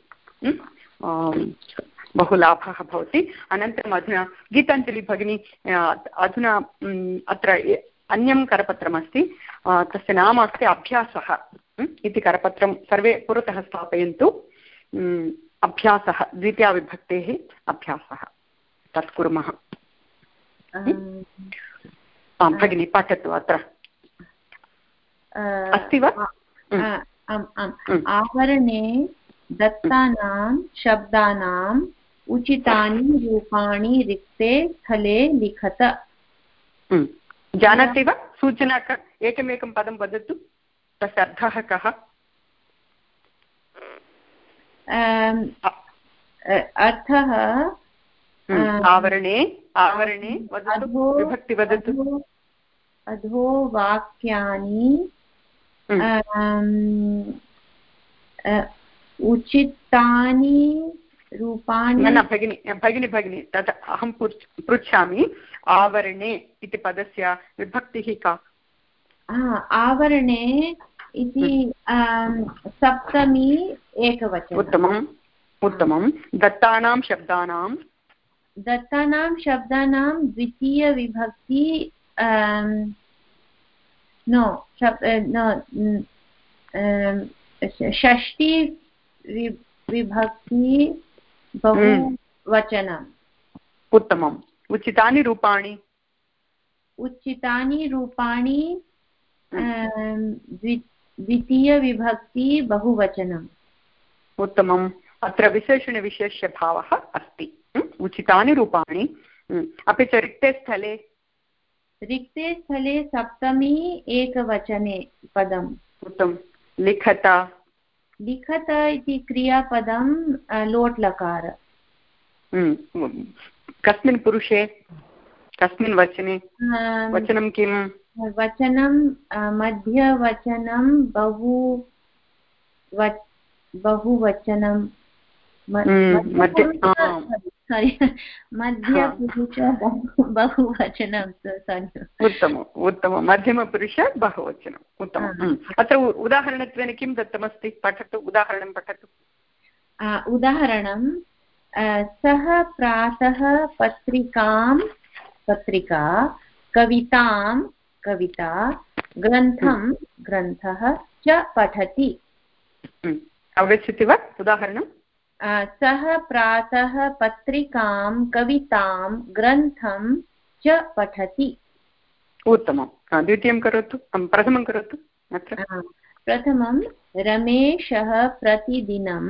बहु लाभः भवति अनन्तरम् अधुना गीताञ्जलि भगिनी अधुना अत्र अन्यं करपत्रमस्ति तस्य नाम अस्ति अभ्यासः इति करपत्रं सर्वे पुरतः स्थापयन्तु अभ्यासः द्वितीयाविभक्तेः अभ्यासः तत् कुर्मः भगिनी पठतु अत्र अस्ति वा आवरणे दत्तानां शब्दानाम् उचितानि रूपाणि रिक्ते स्थले लिखत जानाति वा सूचना का एकमेकं पदं वदतु तस्य अर्थः कः अर्थः आवरणे आवरणे वदतु विभक्ति वदतु अधो वाक्यानि उचितानि रूपाणि न भगिनि भगिनि भगिनि तत् अहं पृच्छामि आवरणे इति पदस्य विभक्तिः का आवरणे इति सप्तमी एकवचनम् उत्तमम् उत्तमं दत्तानां शब्दानां दत्तानां शब्दानां द्वितीयविभक्ति नो नो षष्ठी विभक्ति बहुवचनम् उत्तमम् उचितानि रूपाणि उचितानि रूपाणि द्वितीयविभक्ति बहुवचनम् उत्तमम् अत्र विशेषणविशेष्यभावः अस्ति। उचितानि रूपाणि। अपि च रिक्ते स्थले रिक्ते स्थले सप्तमी एकवचने पदम्। उत्तमं। लिखत लिखत इति क्रियापदं लोट् लकार। कस्मिन् पुरुषे कस्मिन् वचने वचनं किं? वचनं मध्यवचनं बहु बहुवचनं मध्यपुरुष बहुवचनं। उत्तमम् उत्तमं। मध्यमपुरुष बहुवचनम्। उत्तमम्। अत्र उदाहरणत्वेन किं दत्तमस्ति? पठतु, उदाहरणं पठतु। उदाहरणं सः प्रातः पत्रिकां पत्रिका कवितां कविता ग्रन्थं ग्रन्थः च पठति। अवगच्छति वा? उदाहरणं सः प्रातः पत्रिकां कवितां ग्रन्थं च पठति। उत्तमं। द्वितीयं करोतु, प्रथमं करोतु। अत्र प्रथमं रमेशः प्रतिदिनं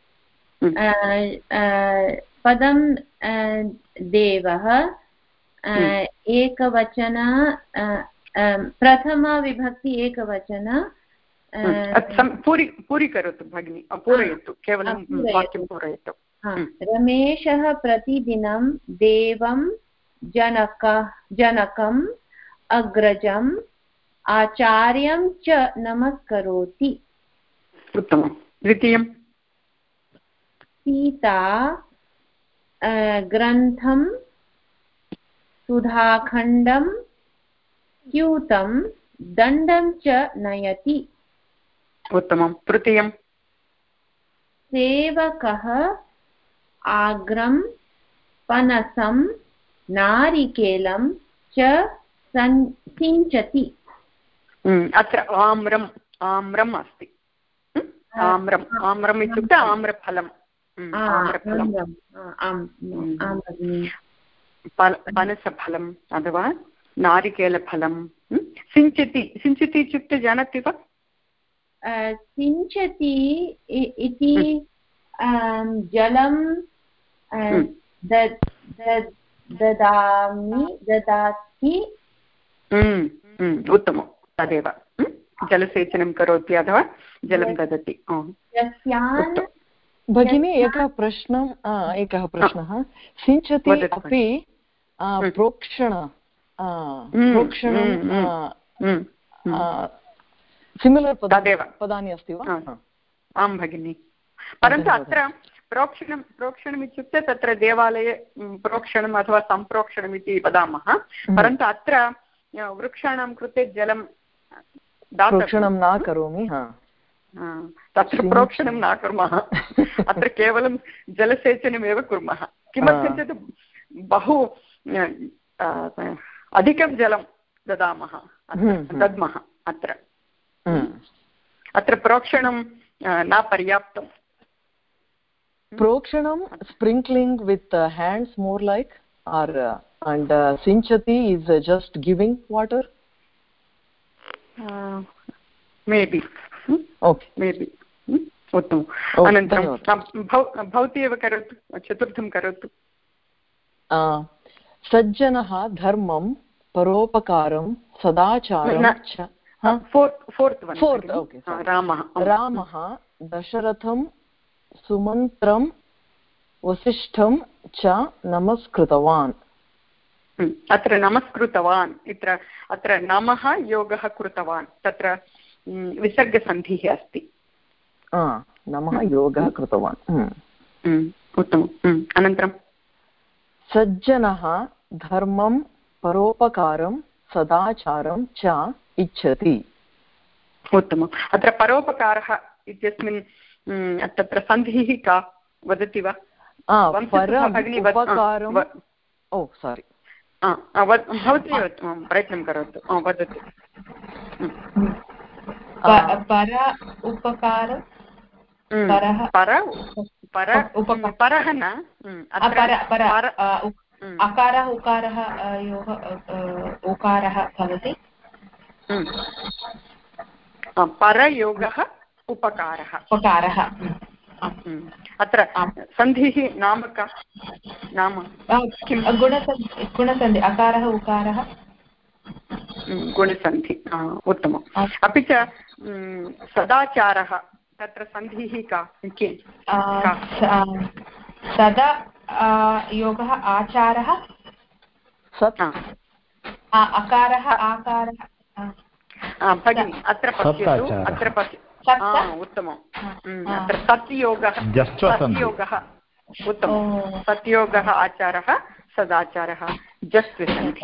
पदं देवः एकवचन प्रथमविभक्ति एकवचन पूरि पूरीकरोतु भगिनि, पूरयतु, केवलं वाक्यं पूरयतु। रमेशः प्रतिदिनं देवं जनक जनकम् अग्रजम् आचार्यं च नमस्करोति। उत्तमं। द्वितीयं सीता ग्रन्थं सुधाखण्डं स्यूतं दण्डं च नयति। उत्तमं। तृतीयं सेवकः आग्रं पनसं नारिकेलं च सिञ्चति। अत्र आम्रम् आम्रम् अस्ति। आम्रम् आम्रम् इत्युक्ते आम्रफलम्। पनसफलम् अथवा नारिकेलफलं। सिञ्चति सिञ्चति इत्युक्ते जानाति वा? सिञ्चति इति जलं ददामि ददाति। उत्तमं। तदेव जलसेचनं करोति अथवा जलं ददति। भगिनी एकः प्रश्नः एकः प्रश्नः सिञ्चति अपि प्रोक्षण प्रोक्षणं सिमिलर् पदानि अस्ति वा? आं भगिनि, परन्तु अत्र प्रोक्षणं प्रोक्षणम् इत्युक्ते तत्र देवालये प्रोक्षणम् अथवा सम्प्रोक्षणम् इति वदामः, परन्तु अत्र वृक्षाणां कृते जलं प्रोक्षणं न करोमि, तत्र प्रोक्षणं न कुर्मः, अत्र केवलं जलसेचनमेव कुर्मः। किमर्थं चेत् बहु अधिकं जलं ददामः दद्मः अत्र अत्र प्रोक्षणं न पर्याप्तं। प्रोक्षणं sprinkling with hands more like are and uh, sinchati is uh, just giving water? Uh, maybe. Hmm? Okay. Maybe. Hmm? उत्तमम्। अनन्तरं भवती एव करोतु, चतुर्थं करोतु। सज्जनः धर्मं परोपकारं सदाचारं च रामः रामः दशरथं सुमन्त्रं वसिष्ठं च नमस्कृतवान्। अत्र नमस्कृतवान् इत्र अत्र नमः योगः कृतवान्, तत्र विसर्गसन्धिः अस्ति। नमः योगः कृतवान्। उत्तमम्। अनन्तरं सज्जनः धर्मं परोपकारं सदाचारं च इच्छति। उत्तमम्। अत्र परोपकारः इत्यस्मिन् तत्र सन्धिः का वदति वा? उपकारं ओ सारी भवती प्रयत्नं करोतु, वदतु। पर उपकार परः न अकारः उकारः योः उकारः भवति। परयोगः उपकारः उपकारः अत्र सन्धिः नाम का नाम गुणसन्धि गुणसन्धि अकारः उकारः गुणसन्धि उत्तमम् अपि च सदाचारः तत्र सन्धिः का किं सदा योगः आचारः अकारः आकारः भगिनि अत्र पश्यतु अत्र पश्य उत्तमम् अत्र सत्योगः सत्योगः उत्तमं सत्योगः आचारः सदाचारः जस्ट् सन्धि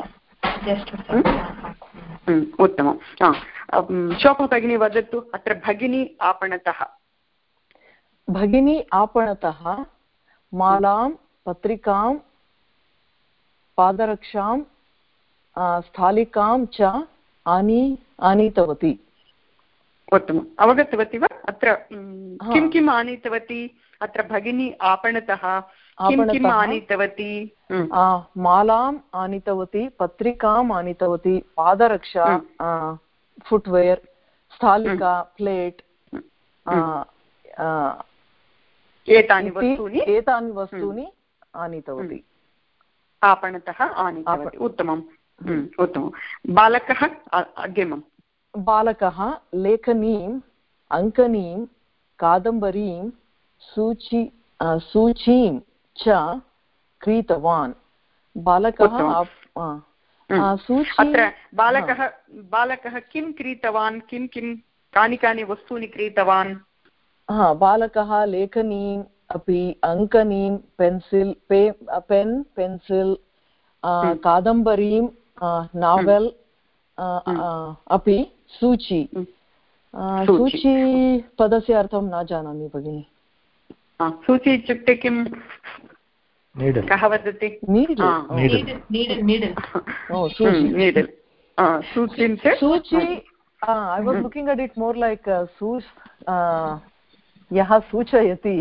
उत्तमं शोभा भगिनी वदतु अत्र भगिनी आपणतः भगिनी आपणतः मालां पत्रिकां पादरक्षां स्थालिकां च आनी आनीतवती उत्तमम् अवगतवती वा अत्र किं किम् आनीतवती अत्र भगिनी आपणतः किं किम् आनीतवती मालाम् आनीतवती पत्रिकाम् आनीतवती पादरक्षा फुट्वेर् स्थालिका प्लेट् एतानि वस्तूनि एतानि वस्तूनि आनीतवती आपणतः आनीतवती उत्तमम् उत्तमं बालकः अग्रिमं बालकः लेखनीम् अङ्कनीं कादम्बरीं सूची सूचीं च क्रीतवान् बालकः अत्र बालकः बालकः किं क्रीतवान् किं किं कानि कानि वस्तूनि क्रीतवान् हा बालकः लेखनीम् अपि अङ्कनीं पेन्सिल् पे पेन् पेन्सिल् कादम्बरीं नावेल् अपि सूची सूची पदस्य अर्थं न जानामि भगिनि सूची इत्युक्ते किं कः वदति सूची I was looking at it more like यः सूचयति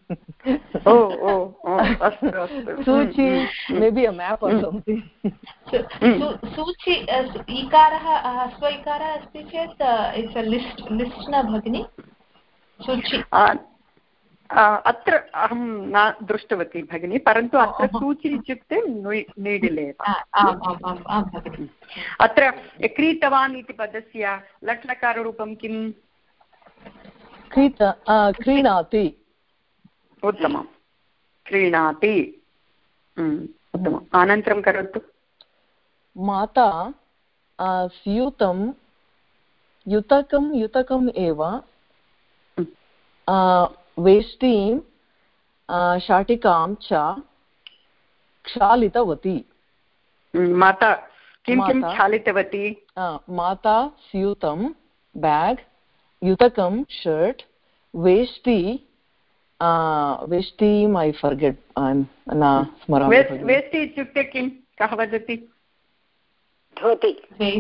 सूची मे बि अ मेप् आर् सम्थिङ्ग् सूची इकारः स्व इकारः अस्ति चेत् इट्स् अ लिस्ट् लिस्ट् न भगिनि सूची अत्र अहं न दृष्टवती भगिनी परन्तु अत्र सूची इत्युक्ते नीडिल् एव अत्र क्रीतवान् इति पदस्य लट्लकाररूपं किम् क्रीत क्रीणाति उत्तमं क्रीणाति उत्तमम् अनन्तरं करोतु माता स्यूतं युतकं युतकम् एव वेष्टीं शाटिकां च क्षालितवती माता किं किं क्षालितवती माता स्यूतं बेग् युतकं शर्ट् वेष्टी वेष्टीम् ऐ फर्गेट् न स्मरामि वेष्टी इत्युक्ते किं कः वदति धोति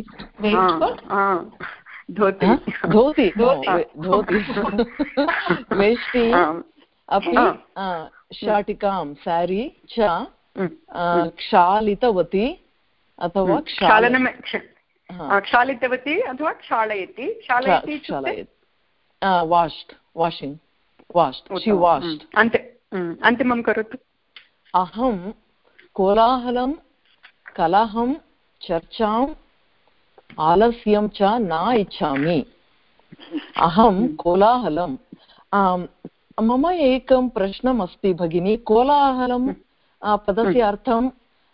धोति धोति धोति वेष्टी अपि शाटिकां सारी च क्षालितवती अथवा क्षालनं क्षालितवती अथवा क्षालयति क्षालयति वाश्ड् वाशिङ्ग् वाश्ड् शी वाश्ड् अन्तिमं करोतु अहं कोलाहलं कलहं चर्चाम् आलस्यं च न इच्छामि अहं कोलाहलं मम एकं प्रश्नम् अस्ति भगिनी कोलाहलं पदस्य अर्थं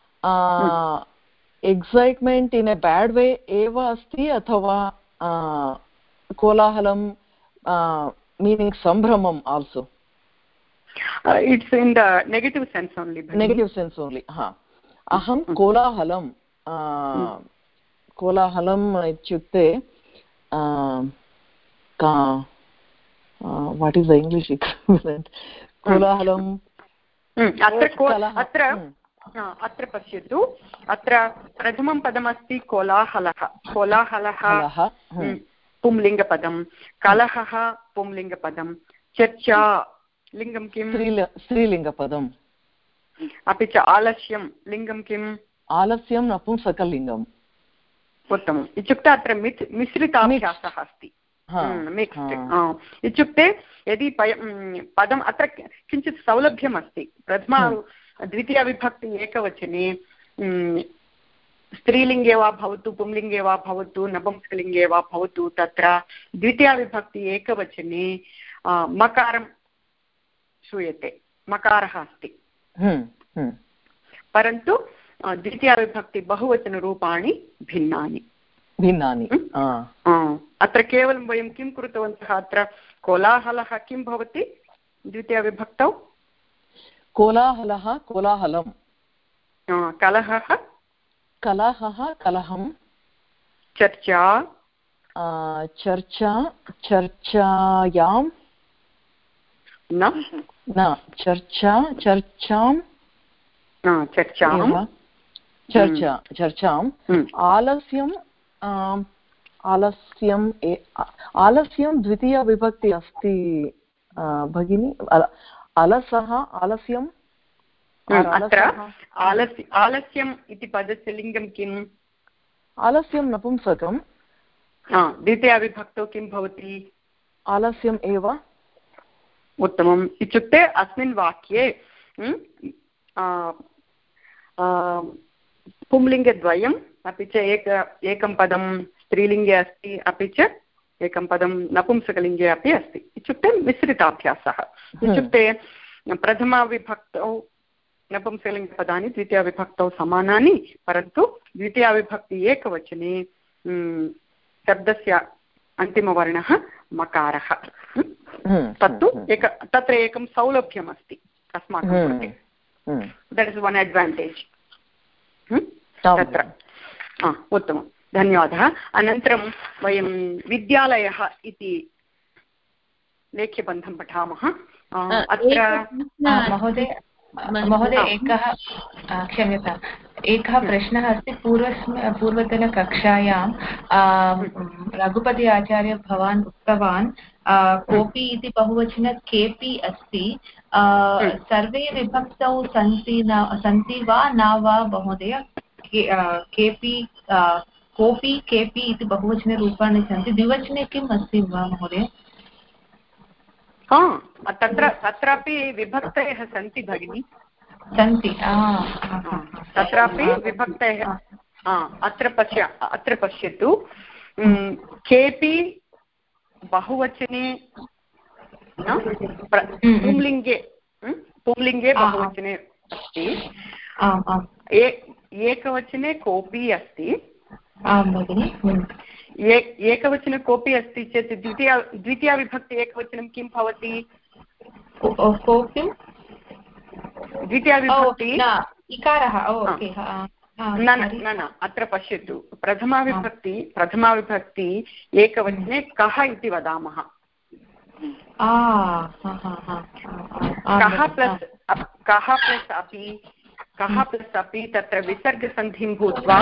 एक्सैट्मेण्ट् इन् ए बेड् वे एव अस्ति अथवा कोलाहलं मीनिङ्ग् सम्भ्रमम् also it's in the negative sense only negative sense only हा अहं कोलाहलं कोलाहलम् इत्युक्ते what is the English equivalent कोलाहलं अत्र अत्र पश्यतु अत्र प्रथमं पदमस्ति कोलाहलः कोलाहलः पुंलिङ्गपदं कलहः पुंलिङ्गपदं चर्चा लिङ्गं किं स्त्रीलिङ्गपदम् अपि च आलस्यं लिङ्गं किम् आलस्यं नपुंसकलिङ्गम् उत्तमम् इत्युक्ते अत्र मिश्रिताभ्यासः अस्ति मिक्स्ड् इत्युक्ते यदि पदम् अत्र किञ्चित् सौलभ्यम् अस्ति प्रथमा द्वितीयाविभक्ति एकवचने स्त्रीलिङ्गे वा भवतु पुंलिङ्गे वा भवतु नपुंसकलिङ्गे वा भवतु तत्र द्वितीयाविभक्ति एकवचने मकारं श्रूयते मकारः अस्ति परन्तु द्वितीयाविभक्ति बहुवचनरूपाणि भिन्नानि भिन्नानि अत्र केवलं वयं किं कृतवन्तः अत्र कोलाहलः किं भवति द्वितीयाविभक्तौ कोलाहलः कोलाहलं कलहः कलहः कलहं चर्चा चर्चा चर्चायां न न चर्चा चर्चां चर्चां चर्चा चर्चां आलस्यं आलस्यं आलस्यं द्वितीयविभक्ति अस्ति भगिनी अलसः आलस्यं अत्र आलस्य आलस्यम् इति पदस्य लिङ्गं किम् आलस्यं नपुंसकं द्वितीयाविभक्तौ किं भवति आलस्यम् एव उत्तमम् इत्युक्ते अस्मिन् वाक्ये पुंलिङ्गद्वयम् अपि च एक एकं पदं स्त्रीलिङ्गे अस्ति अपि च एकं पदं नपुंसकलिङ्गे अपि अस्ति इत्युक्ते मिश्रिताभ्यासः इत्युक्ते प्रथमाविभक्तौ नपुंसकलिङ्गपदानि द्वितीयाविभक्तौ समानानि परन्तु द्वितीयाविभक्ति एकवचने शब्दस्य अन्तिमवर्णः मकारः तत्तु एक तत्र एकं सौलभ्यमस्ति अस्माकं कृते दट् इस् वन् अड्वाण्टेज् तत्र उत्तमं धन्यवादः अनन्तरं वयं विद्यालयः इति लेख्यबन्धं पठामः अत्र महोदय महोदय एकः क्षम्यताम् एकः प्रश्नः अस्ति पूर्वस्मिन् पूर्वतनकक्षायां रघुपति आचार्य भवान् उक्तवान् कोऽपि इति बहुवचन केपि अस्ति सर्वे विभक्तौ सन्ति न सन्ति वा न वा महोदय केपि कोऽपि केपि इति बहुवचनरूपाणि सन्ति द्विवचने किम् अस्ति वा महोदय तत्र तत्रापि विभक्तयः सन्ति भगिनि सन्ति तत्रापि विभक्तयः अत्र पश्य अत्र पश्यतु केपि बहुवचने पुंलिङ्गे पुंलिङ्गे बहुवचने अस्ति एकवचने कोऽपि अस्ति एकवचने कोऽपि अस्ति चेत् द्वितीया द्वितीयाविभक्ति एकवचनं किं भवति द्वितीयाविभक्ति इकारः न न अत्र पश्यतु प्रथमाविभक्ति प्रथमाविभक्ति एकवचने कः इति वदामः कः प्लस् कः प्लस् अपि कः प्लस् अपि तत्र विसर्गसन्धिं भूत्वा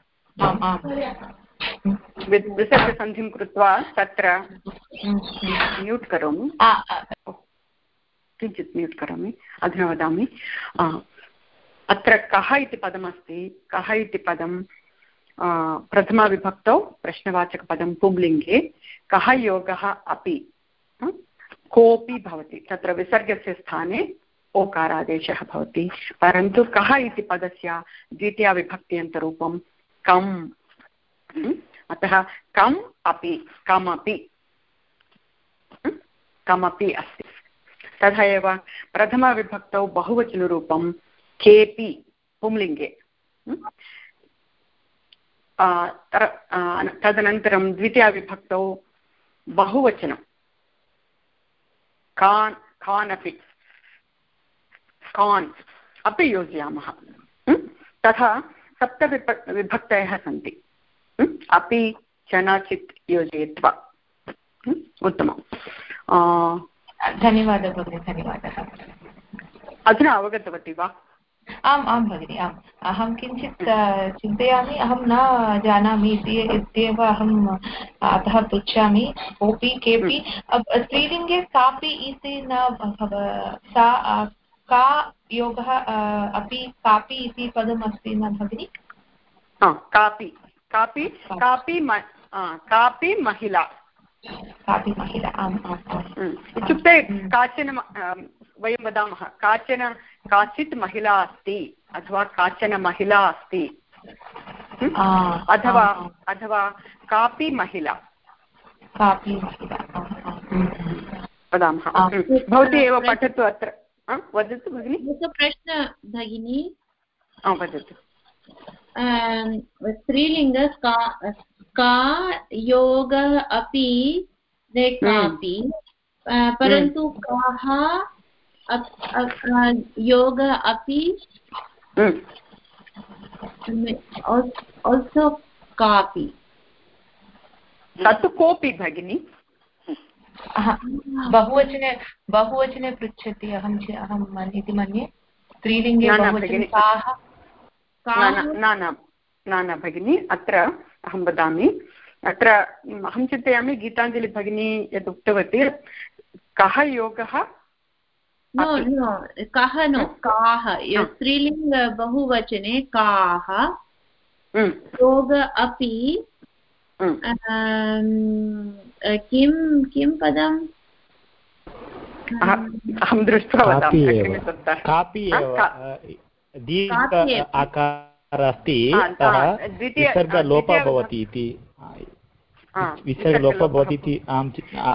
विसर्गसन्धिं कृत्वा तत्र म्यूट् करोमि किञ्चित् म्यूट् करोमि अधुना वदामि अत्र कः इति पदमस्ति कः इति पदं प्रथमाविभक्तौ प्रश्नवाचकपदं पुंलिङ्गे कः योगः अपि कोऽपि भवति तत्र विसर्गस्य स्थाने ओकारादेशः भवति परन्तु कः इति पदस्य द्वितीयाविभक्त्यन्तरूपं कम् अतः कम् अपि कमपि कमपि अस्ति तथा एव प्रथमाविभक्तौ बहुवचनरूपं केपि पुंलिङ्गे तदनन्तरं द्वितीयाविभक्तौ बहुवचनं कान् कान् अपि कान् अपि योजयामः तथा सप्तविभ विभक्तयः सन्ति अपि चनाचित् योजयित्वा उत्तमम् धन्यवादः भगिनि धन्यवादः अधुना अवगतवती वा आम् आं भगिनि आम् अहं किञ्चित् चिन्तयामि अहं न जानामि इत्येव अहम् अतः पृच्छामि कोऽपि केपि स्त्रीलिङ्गे कापि इति न सा का योगः अपि कापि इति पदमस्ति न भगिनि कापि कापि कापि कापि महिला कापि महिला आम् आम् आम् इत्युक्ते काचन वयं वदामः काचन काचित् महिला अस्ति अथवा काचन महिला अस्ति अथवा अथवा कापि महिला कापि महिला वदामः। भवती एव पठतु अत्र वदतु भगिनि। प्रश्नः भगिनी वदतु। स्त्रीलिङ्ग का का योगः अपि ने कापि परन्तु काः योगः अपि आल्सो कापि तत्तु कोऽपि भगिनि बहुवचने बहुवचने पृच्छति अहं अहम् इति मन्ये स्त्रीलिङ्गे बहुवचने काः न न भगिनि अत्र अहं वदामि अत्र अहं चिन्तयामि गीताञ्जलि भगिनी यद् उक्तवती कः योगः नो नो कः नो काः स्त्रीलिङ्ग बहुवचने काः योग अपि किं किं पदम् अहं दृष्ट्वा वदामि कापि एव दीर्घ आकार अस्ति विसर्गलोपः भवति इति विसर्गलोपः भवति इति अहं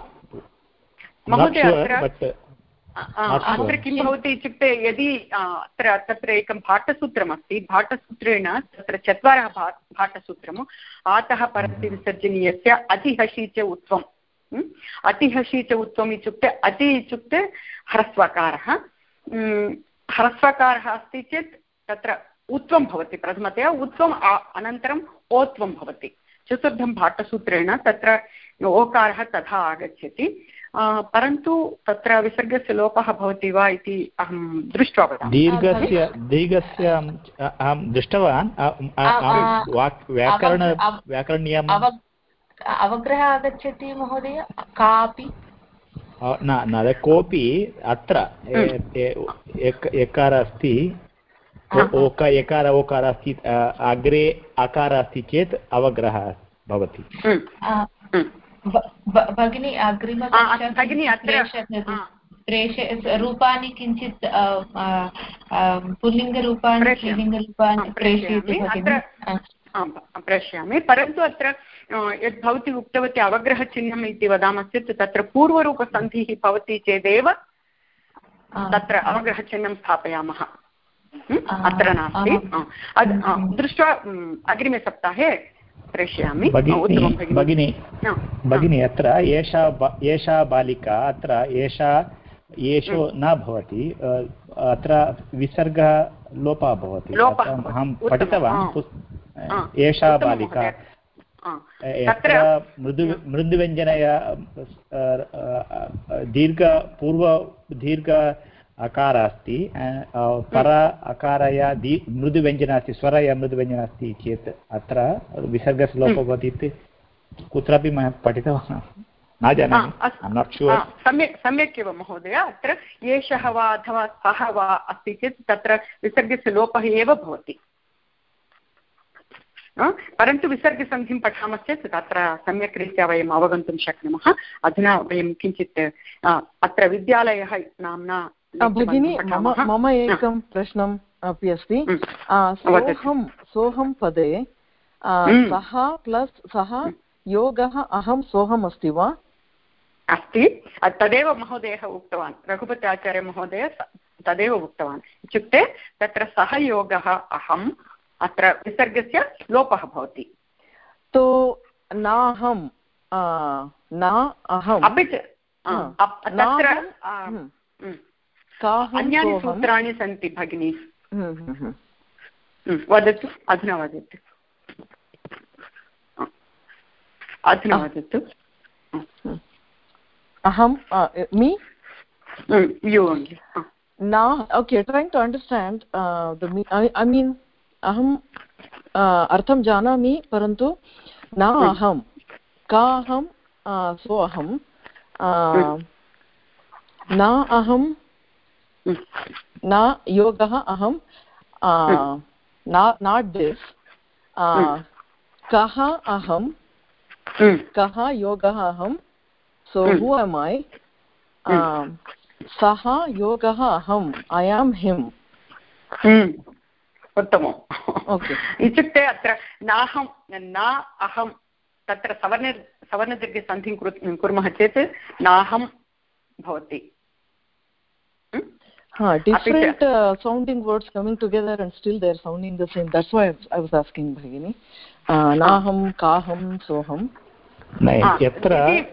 अत्र किं भवति इत्युक्ते यदि अत्र तत्र एकं भाटसूत्रमस्ति भाटसूत्रेण तत्र चत्वारः भा भाटसूत्रम् आतः परन्ति विसर्जनीयस्य अतिहसि च उत्वम् अतिहसि च उत्वम् इत्युक्ते अति इत्युक्ते ह्रस्वकारः ह्रस्वकारः अस्ति चेत् तत्र उत्वं भवति प्रथमतया उत्वम् अनन्तरम् ओत्वं भवति चतुर्थं भाटसूत्रेण तत्र ओकारः तथा आगच्छति परन्तु तत्र विसर्गस्य लोपः भवति वा इति अहं दृष्ट्वा वदामि। दीर्घस्य दीर्घस्य अहं दृष्टवान् व्याकरण व्याकरणनियमः अवग्रहः आगच्छति महोदय कापि न न कोऽपि अत्र एकारः अस्ति ओक एकार ओकार अस्ति अग्रे अकारः अस्ति चेत् अवग्रहः भवति। भगिनी अग्रिमभगिनी प्रेष रूपाणि किञ्चित् पुल्लिङ्गरूपाणि स्त्रीलिङ्गरूपाणि प्रेषयति प्रेषयामि परन्तु अत्र यद् भवती उक्तवती अवग्रहचिह्नम् इति वदामश्चेत् तत्र पूर्वरूपसन्धिः भवति चेदेव तत्र अवग्रहचिह्नं स्थापयामः अत्र नास्ति दृष्ट्वा अग्रिमे सप्ताहे प्रेषयामि। भगिनी भगिनी अत्र एषा एषा बालिका अत्र एषा एषो न भवति अत्र विसर्गः लोपः भवति अहं पठितवान् एषा बालिका अत्र मृदु मृदुव्यञ्जनया दीर्घ पूर्व दीर्घ अकारः अस्ति पर अकारया दी मृदुव्यञ्जनः अस्ति स्वरया मृदुव्यञ्जनः अस्ति चेत् अत्र विसर्गस्य लोपः भवति इति कुत्रापि मया पठितवान् न जानामि। सम्यक् सम्यक् एव महोदय अत्र एषः वा अथवा सः वा अस्ति चेत् तत्र विसर्गस्य लोपः एव भवति परन्तु विसर्गसन्धिं पठामश्चेत् तत्र सम्यक् रीत्या वयम् अवगन्तुं शक्नुमः। अधुना वयं किञ्चित् अत्र विद्यालयः नाम्ना भगिनी मम मम एकं प्रश्नम् अपि अस्ति सोऽहं सोऽहं पदे सः प्लस् सः योगः अहं सोऽहम् अस्ति वा? अस्ति तदेव महोदयः उक्तवान् रघुपति आचार्यमहोदय तदेव उक्तवान् इत्युक्ते तत्र सः योगः अहम् अत्र विसर्गस्य लोपः भवति तो नाहं न अहम् अपि च तत्र अन्यानि सूत्राणि सन्ति भगिनी वदतु अधुना वदतु अधुना वदतु अहं मी you only now okay trying to understand uh, the I, I mean अहं अर्थं जानामि परन्तु न अहं का अहं सो अहं न अहं न योगः अहं नाट् दिस् कः अहं कः योगः अहं so mm. who am I? mm. uh, saha yogah aham, I am him. mm. उत्तमम् ओके इत्युक्ते अत्र नाहं न अहं तत्र सवर्ण सवर्णदीर्घसन्धिं कुर्मः चेत् नाहं भवति huh different uh, sounding words coming together and still they are sounding the same. That's why I was asking bhagini uh, naham kaham soham यत्र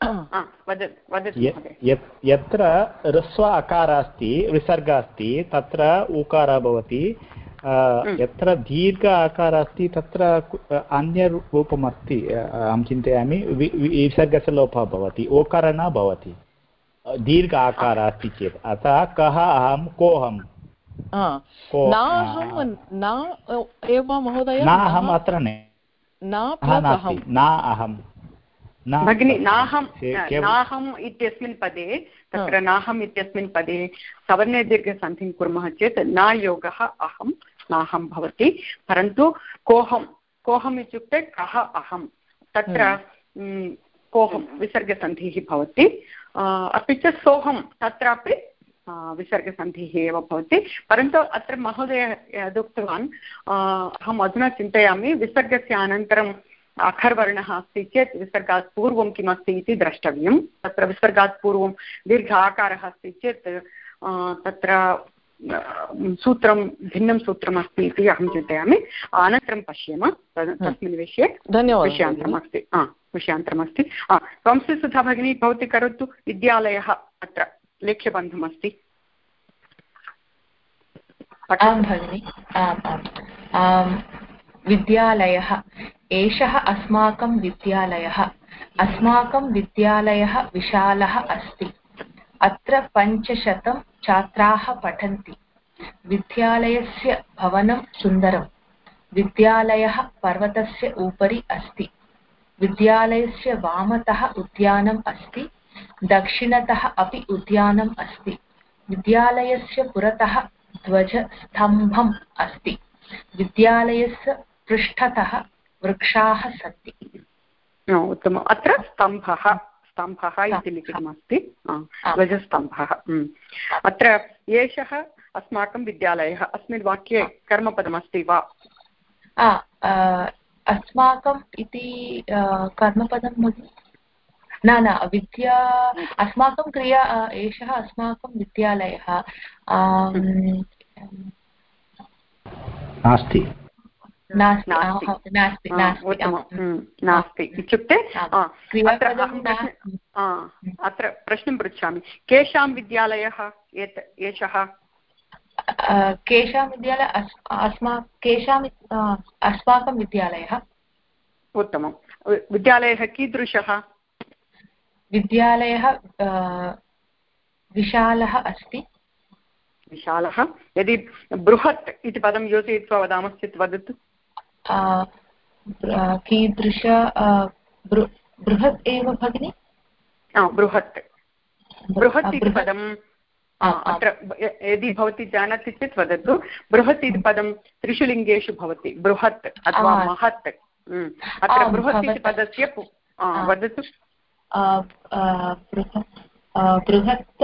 यत्र ह्रस्व अकारः अस्ति विसर्गः अस्ति तत्र उकारः भवति यत्र दीर्घ आकारः अस्ति तत्र अन्यरूपम् अस्ति अहं चिन्तयामि विसर्गस्य लोपः भवति ओकारः न भवति दीर्घ आकारः अस्ति चेत् अतः कः अहं कोऽहं नाहम् अत्र नास्ति न अहं भगिनी नाहं नाहम् इत्यस्मिन् पदे तत्र नाहम् इत्यस्मिन् पदे सवर्णदीर्घसन्धिं कुर्मः चेत् न योगः अहं नाहं भवति परन्तु कोऽहं कोऽहम् इत्युक्ते कः अहं तत्र कोऽहं विसर्गसन्धिः भवति अपि च सोऽहं तत्रापि विसर्गसन्धिः एव भवति परन्तु अत्र महोदय यदुक्तवान् अहम् अधुना चिन्तयामि विसर्गस्य अनन्तरं अखर्वर्णः अस्ति चेत् विसर्गात् पूर्वं किमस्ति इति द्रष्टव्यं तत्र विसर्गात् पूर्वं दीर्घ आकारः अस्ति चेत् तत्र सूत्रं भिन्नं सूत्रमस्ति इति अहं चिन्तयामि अनन्तरं पश्येम तस्मिन् विषये विषयान्तरमस्ति विषयान्तरमस्ति वंशीसुधा भगिनी भवती करोतु विद्यालयः अत्र लेख्यबन्धमस्ति आं भगिनि आम् विद्यालयः एषः अस्माकं विद्यालयः अस्माकं विद्यालयः विशालः अस्ति अत्र पञ्चशतं छात्राः पठन्ति विद्यालयस्य भवनं सुन्दरं विद्यालयः पर्वतस्य उपरि अस्ति विद्यालयस्य वामतः उद्यानम् अस्ति दक्षिणतः अपि उद्यानम् अस्ति विद्यालयस्य पुरतः ध्वजस्तम्भम् अस्ति विद्यालयस्य पृष्ठतः वृक्षाः सन्ति उत्तमम् अत्र स्तम्भः स्तम्भः इति लिखितमस्ति ध्वजस्तम्भः अत्र एषः अस्माकं विद्यालयः अस्मिन् वाक्ये कर्मपदमस्ति वा अस्माकम् इति कर्मपदं न न विद्या अस्माकं क्रिया एषः अस्माकं विद्यालयः नास्ति नास्ति इत्युक्ते अत्र प्रश्नं पृच्छामि केषां विद्यालयः एषः केषां विद्यालयः अस्मा केषाम् अस्माकं विद्यालयः उत्तमं विद्यालयः कीदृशः विद्यालयः विशालः अस्ति विशालः यदि बृहत् इति पदं योजयित्वा वदामश्चेत् वदतु कीदृश बृहत् एव भगिनि बृहत् बृहत् इति पदम् अत्र यदि भवती जानाति चेत् वदतु बृहत् इति पदं त्रिषु लिङ्गेषु भवति बृहत् अथवा महत् अत्र बृहत् इति पदस्य वदतु बृहत्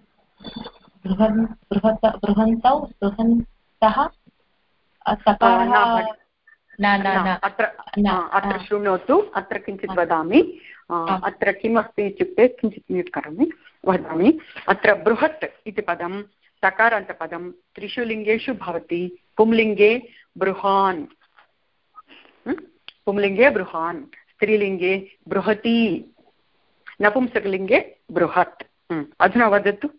बृहत् बृहन्तौ बृहन्तः सकारः अत्र अत्र शृणोतु अत्र किञ्चित् वदामि अत्र किमस्ति इत्युक्ते किञ्चित् म्यूट् करोमि वदामि अत्र बृहत् इति पदं सकारान्तपदं त्रिषु लिङ्गेषु भवति पुंलिङ्गे बृहान् पुंलिङ्गे बृहान् स्त्रीलिङ्गे बृहती नपुंसकलिङ्गे बृहत् अधुना वदतु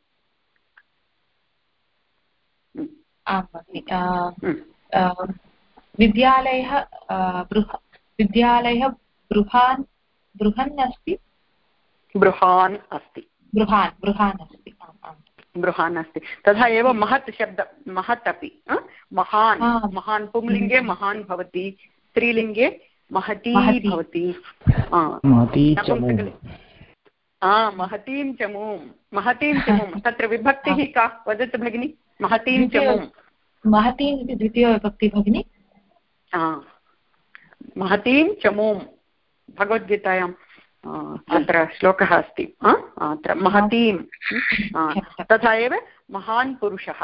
विद्यालयः बृह विद्यालयः बृहान् बृहन् अस्ति बृहान् अस्ति बृहान् बृहान् अस्ति बृहान् अस्ति तथा एव महत् शब्द महत् अपि महान् महान् पुंलिङ्गे महान् भवति स्त्रीलिङ्गे महती भवति महतीं चमूं महतीं चमूं तत्र विभक्तिः का वदतु भगिनि महतीं चमूं महतीम् इति द्वितीयविभक्ति भगिनि महतीं चमूं भगवद्गीतायां तत्र श्लोकः अस्ति अत्र महतीं तथा एव महान् पुरुषः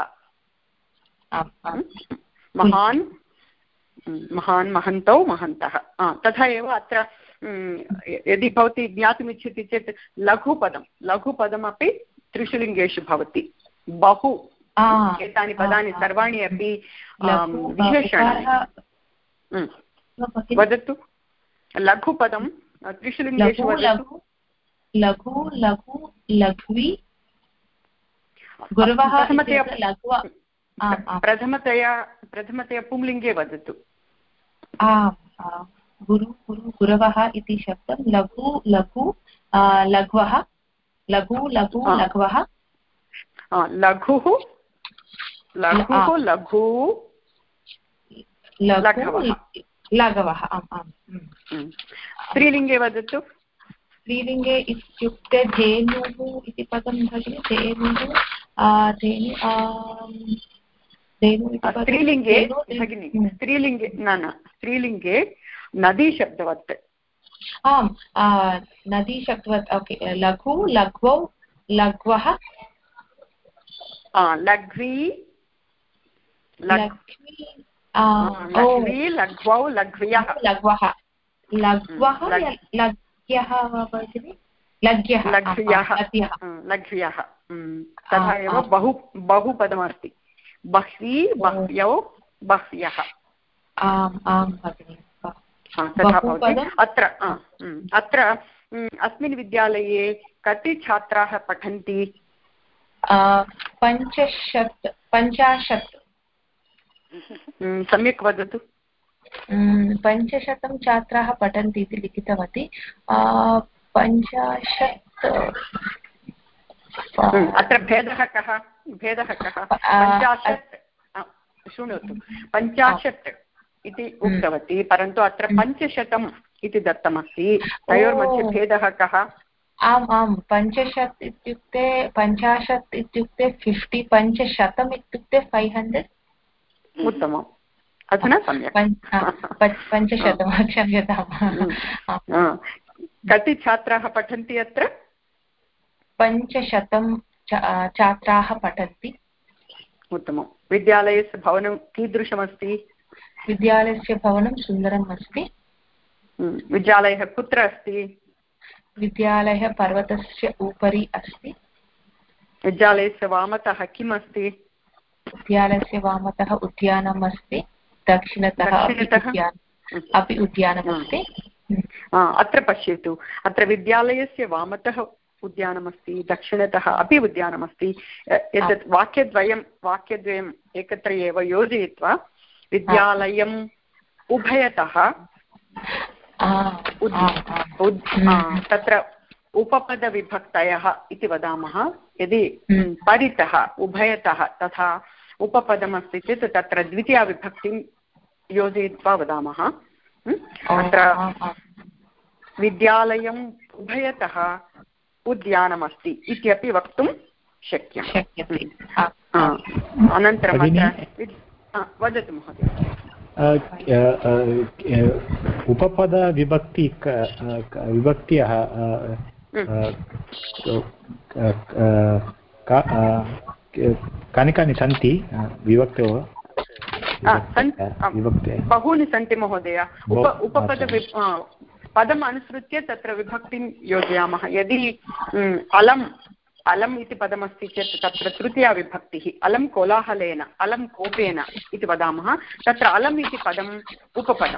महान् महान् महन्तौ महन्तः तथा एव अत्र यदि भवती ज्ञातुमिच्छति चेत् लघुपदं लघुपदमपि त्रिषु लिङ्गेषु भवति बहु एतानि पदानि सर्वाणि अपि विशेषणानि वदतु लघुपदं त्रिषु लिङ्गेषु वदतु लघु लघु लघ्वी गुरवः प्रथमतया प्रथमतया पुंलिङ्गे वदतु गुरु गुरु गुरवः इति शब्दं लघु लघु लघ्वः लघु लघु लघ्वः लघुः लघुः लघु लघवः आम् आम् स्त्रीलिङ्गे वदतु स्त्रीलिङ्गे इत्युक्ते धेनुः इति पदं भगिनि धेनु स्त्रीलिङ्गे भगिनि स्त्रीलिङ्गे न न स्त्रीलिङ्गे नदीशब्दवत् आम् नदीशब्दवत् ओके लघु लघ्वौ लघ्वः लघ्वी लघ्वी लघ्वौ लघ्व्यः लघ्वः लघ्वः लघ्यः भगिनि लघ्यः लघ्व्यः लघ्व्यः तथा एव बहु बहुपदमस्ति बह्वी बह्व्यौ बह्व्यः आम् आम् भगिनि तथा भवति अत्र अत्र अस्मिन् विद्यालये कति छात्राः पठन्ति पञ्चाशत् पञ्चाशत् सम्यक् वदतु पञ्चशतं छात्राः पठन्ति इति लिखितवती पञ्चाशत् अत्र भेदः कः भेदः कः पञ्चाशत् शृणोतु पञ्चाशत् इति उक्तवती परन्तु अत्र पञ्चशतम् इति दत्तमस्ति तयोर्मध्ये भेदः कः आम् आम् पञ्चशत् इत्युक्ते पञ्चाशत् इत्युक्ते फिफ्टि पञ्चशतम् इत्युक्ते फैव् हण्ड्रेड् उत्तमम् अधुना सम्यक् पञ्चशतं क्षम्यताम् कति छात्राः पठन्ति अत्र पञ्चशतं छात्राः पठन्ति उत्तमं विद्यालयस्य भवनं कीदृशमस्ति विद्यालयस्य भवनं सुन्दरम् अस्ति विद्यालयः कुत्र अस्ति विद्यालयः पर्वतस्य उपरि अस्ति विद्यालयस्य वामतः किम् अस्ति विद्यालयस्य वामतः उद्यानम् अस्ति दक्षिणतः अपि उद्यानमस्ति अत्र पश्यतु अत्र विद्यालयस्य वामतः उद्यानमस्ति दक्षिणतः अपि उद्यानमस्ति एतत् वाक्यद्वयं वाक्यद्वयम् एकत्र एव योजयित्वा विद्यालयम् उभयतः तत्र उपपदविभक्तयः इति वदामः यदि परितः उभयतः तथा उपपदमस्ति चेत् तत्र द्वितीयाविभक्तिं योजयित्वा वदामः अत्र विद्यालयम् उभयतः उद्यानमस्ति इत्यपि वक्तुं शक्यम् अनन्तरम् अत्र वदतु महोदय उपपदविभक्ति विभक्त्यः कानि कानि सन्ति विभक्तौ बहूनि सन्ति महोदय उप उपपद पदम् अनुसृत्य तत्र विभक्तिं योजयामः यदि अलम् अलम् इति पदमस्ति चेत् तत्र तृतीया विभक्तिः अलं कोलाहलेन अलं कोपेन इति वदामः तत्र अलम् इति पदम् उपपदं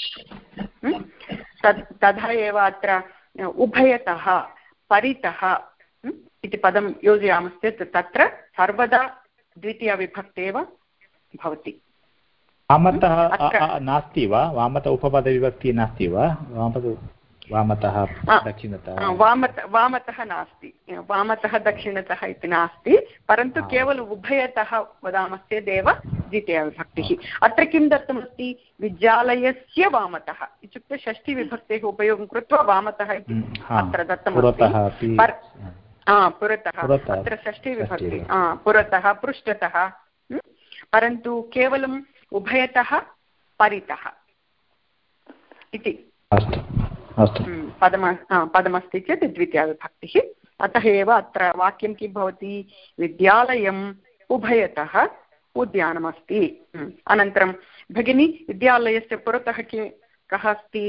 तद् तथा एव अत्र उभयतः परितः इति पदं योजयामश्चेत् तत्र सर्वदा द्वितीयाविभक्ति एव भवति वामतः नास्ति वा वामतः उपपदविभक्तिः नास्ति वा वामतः वामतः दक्षिणतः वामतः वामतः नास्ति वामतः दक्षिणतः इति नास्ति परन्तु केवलम् उभयतः वदामश्चेदेव द्वितीयाविभक्तिः अत्र किं दत्तमस्ति विद्यालयस्य वामतः इत्युक्ते षष्ठीविभक्तेः उपयोगं कृत्वा वामतः इति अत्र दत्तमस्ति पुरतः अत्र षष्ठीविभक्ति पुरतः पृष्ठतः परन्तु केवलम् उभयतः परितः इति पदम पदमस्ति चेत् द्वितीयाविभक्तिः। अतः एव अत्र वाक्यं किं भवति, विद्यालयम् उभयतः उद्यानमस्ति। अनन्तरं भगिनी विद्यालयस्य पुरतः के कः अस्ति?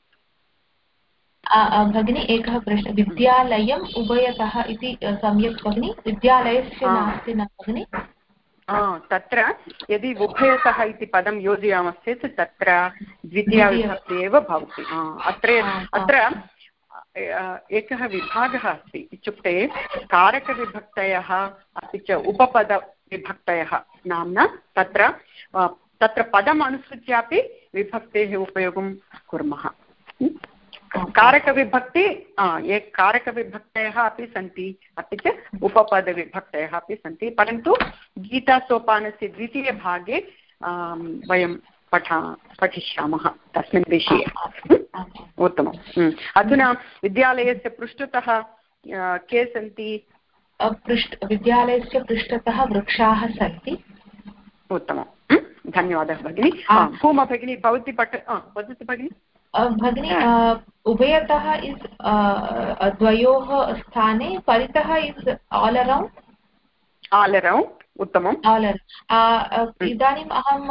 भगिनी एकः प्रश्नः, विद्यालयम् उभयतः इति सम्यक् भगिनी, विद्यालयस्य नास्ति न भगिनी? तत्र यदि उभयतः इति पदं योजयामश्चेत् तत्र द्वितीयाविभक्ति एव भवति। अत्र अत्र एकः विभागः अस्ति, इत्युक्ते कारकविभक्तयः अपि च उपपदविभक्तयः नाम्ना तत्र तत्र पदम् अनुसृत्यापि विभक्तेः उपयोगं कुर्मः। कारकविभक्ति ये कारकविभक्तयः अपि सन्ति, अपि च उपपदविभक्तयः अपि सन्ति, परन्तु गीतासोपानस्य द्वितीयभागे वयं पठा पठिष्यामः तस्मिन् विषये। उत्तमम्। अधुना विद्यालयस्य पृष्ठतः के सन्ति? पृष्ठ विद्यालयस्य पृष्ठतः वृक्षाः सन्ति। उत्तमं, धन्यवादः भगिनी। भूमा भगिनी भवती पठ वदतु भगिनी। भगिनी उभयतः इस् द्वयोः स्थाने, परितः is all around. All around, उत्तमम्। All around. इदानीम् अहं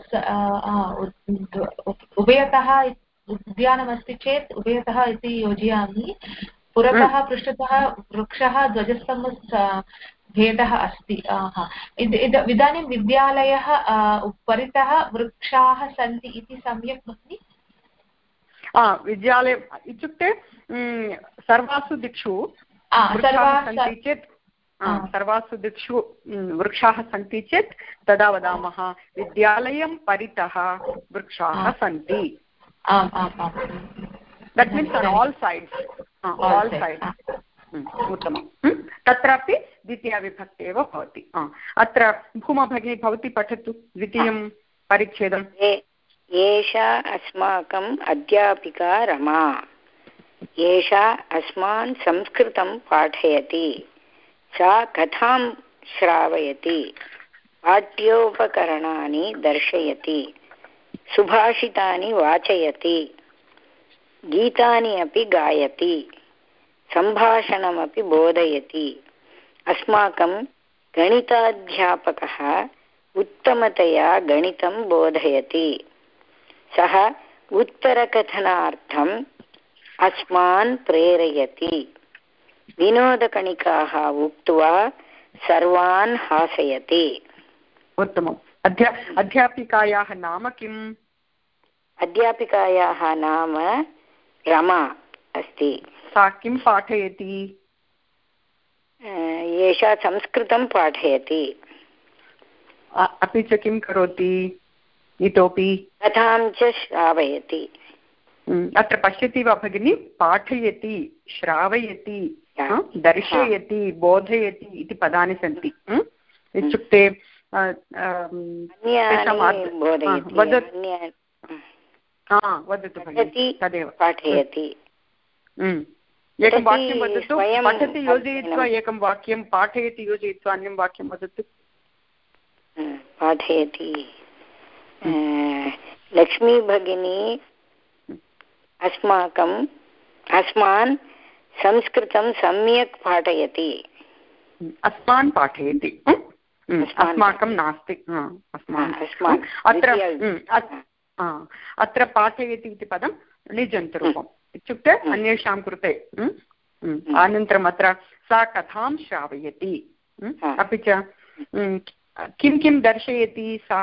उभयतः उद्यानमस्ति चेत् उभयतः इति योजयामि। पुरतः पृष्ठतः वृक्षः, ध्वजस्तम्भः भेदः अस्ति। इदानीं विद्यालयः परितः वृक्षाः सन्ति इति सम्यक् भगिनि? विद्यालय इत्युक्ते सर्वासु दिक्षु सन्ति चेत् सर्वासु दिक्षु वृक्षाः सन्ति चेत् तदा वदामः विद्यालयं परितः वृक्षाः सन्ति। That means on all sides, all sides. उत्तमं। तत्रापि द्वितीयाविभक्ति एव भवति। अत्र भूमा भगिनी भवती पठतु द्वितीयं परिच्छेदम्। एषा अस्माकम् अध्यापिका रमा, एषा अस्मान् संस्कृतं पाठयति, सा कथां श्रावयति, पाठ्योपकरणानि दर्शयति, सुभाषितानि वाचयति, गीतानि अपि गायति, सम्भाषणमपि बोधयति। अस्माकं गणिताध्यापकः उत्तमतया गणितं बोधयति, सः उत्तरकथनार्थम् अस्मान् प्रेरयति, विनोदकणिकाः उक्त्वा सर्वान् हासयति। उत्तमम्। अध्या अध्यापिकायाः नाम किम्? अध्यापिकायाः नाम रमा अस्ति। सा किं पाठयति? एषा संस्कृतं पाठयति। अपि च किं करोति? इतोपि कथां च श्रावयति। अत्र पश्यति वा भगिनी, पाठयति, श्रावयति, दर्शयति, बोधयति इति पदानि सन्ति। इत्युक्ते वदतु भगिनी, तदेव पाठयति। एकं वाक्यं वदतु। पठति योजयित्वा एकं वाक्यं, पाठयति योजयित्वा अन्यं वाक्यं वदतु। पाठयति। लक्ष्मी भगिनी अस्माकम् अस्मान् संस्कृतं सम्यक् पाठयति। अस्मान् पाठयति, अस्माकं नास्ति। अस्मान् अत्र अत्र पाठयति इति पदं निजन्तरूपम्, इत्युक्ते अन्येषां कृते। अनन्तरम् अत्र सा कथां श्रावयति, अपि च किं किं दर्शयति सा?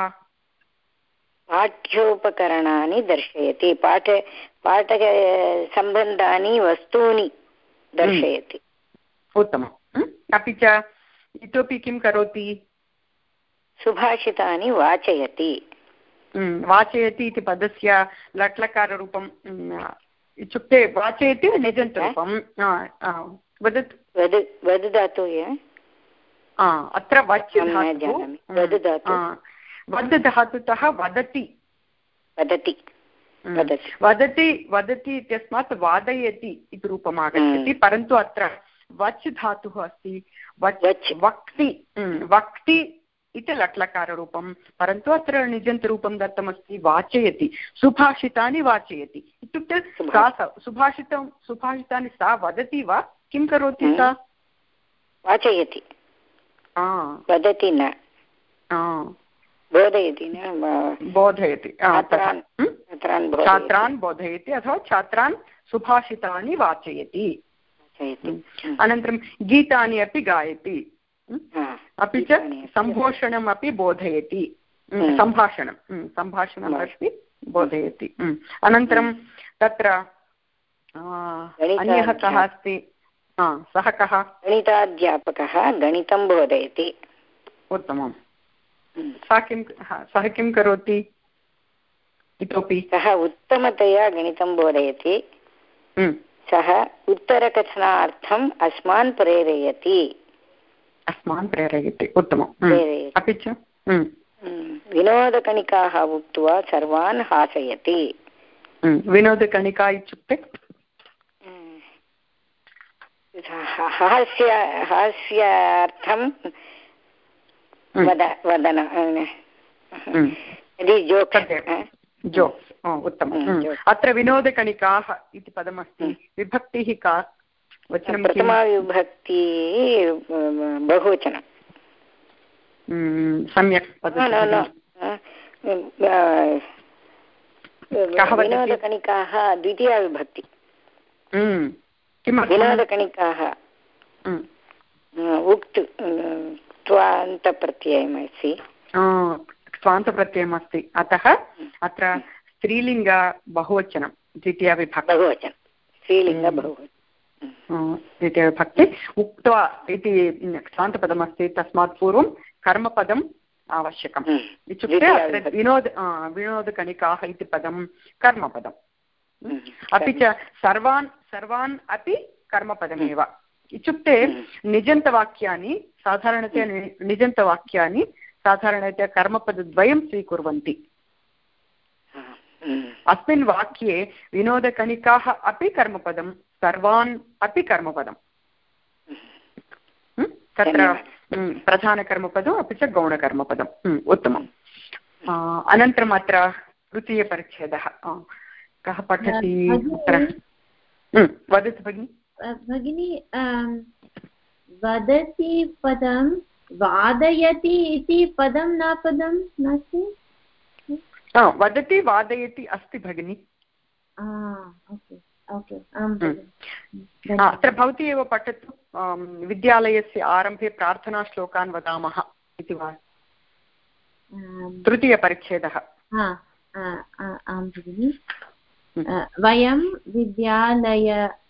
पाठ्योपकरणानि दर्शयति, पाठ पाठसम्बन्धानि वस्तूनि दर्शयति। उत्तमम्। अपि च इतोपि किं करोति? सुभाषितानि वाचयति। वाचयति इति पदस्य लट्लकाररूपं, इत्युक्ते वाचयति निजन्तरूपं वदतु। वद वद धातु अत्र वच् वद् धातुतः वदति वदति वदति वदति इत्यस्मात् वादयति इति रूपम् आगच्छति, परन्तु अत्र वच् धातुः अस्ति। वच् वक्ति वक्ति इति लट्लकाररूपं, परन्तु अत्र निजन्तरूपं दत्तमस्ति वाचयति, सुभाषितानि वाचयति इत्युक्ते सा सुभाषितं सुभाषितानि सा वदति वा किं करोति सा? वाचयति, वदति न, बोधयति न, बोधयति, छात्रान् बोधयति अथवा छात्रान् सुभाषितानि वाचयति। अनन्तरं गीतानि अपि गायति, अपि च सम्भाषणम् अपि बोधयति, सम्भाषणं सम्भाषणम् अपि बोधयति। अनन्तरं तत्र अन्यः कः अस्ति? सः कः? गणिताध्यापकः गणितं बोधयति। उत्तमं। सः किं सः किं करोति इतोपि? सः उत्तमतया गणितं बोधयति, सः उत्तरकथनार्थम् अस्मान् प्रेरयति। अस्मान् प्रेरयति, उत्तमम्। अपि च विनोदकणिकाः उक्त्वा सर्वान् हासयति। विनोदकणिका इत्युक्ते हास्य हास्यार्थं वद वदन यदि जोक्स् जोक्स् उत्तमम्। अत्र विनोदकणिकाः इति पदमस्ति, विभक्तिः का? वचनं प्रथमाविभक्ति बहुवचनं। सम्यक्। विनोदकणिकाः द्वितीया विभक्ति। विनोदकणिकाः उक्त् त्वान्तप्रत्ययमस्ति, स्वान्तप्रत्ययमस्ति, अतः अत्र स्त्रीलिङ्ग बहुवचनं द्वितीया विभक्ति। बहुवचनं स्त्रीलिङ्ग बहुवचनं द्वितीयविभक्ति। उक्त्वा इति स्वान्तपदमस्ति, तस्मात् पूर्वं कर्मपदम् आवश्यकम् इत्युक्ते अत्र विनोद विनोदकणिकाः इति पदं कर्मपदम्। अपि च सर्वान् सर्वान् अपि कर्मपदमेव इत्युक्ते निजन्तवाक्यानि साधारणतया निजन्तवाक्यानि साधारणतया कर्मपदद्वयं स्वीकुर्वन्ति। अस्मिन् वाक्ये विनोदकणिकाः अपि कर्मपदं, सर्वान् अपि कर्मपदं। तत्र प्रधानकर्मपदम् अपि च गौणकर्मपदम्। उत्तमम्। अनन्तरम् अत्र तृतीयपरिच्छेदः कः पठति? वदतु भगिनि। भगिनी, वदति पदं वादयति इति पदं न पदं नास्ति? वदति वादयति अस्ति भगिनि। अत्र भवती एव पठतु। विद्यालयस्य आरम्भे प्रार्थनाश्लोकान् वदामः इति वा? तृतीयपरिच्छेदः। आं भगिनि। वयं विद्यालय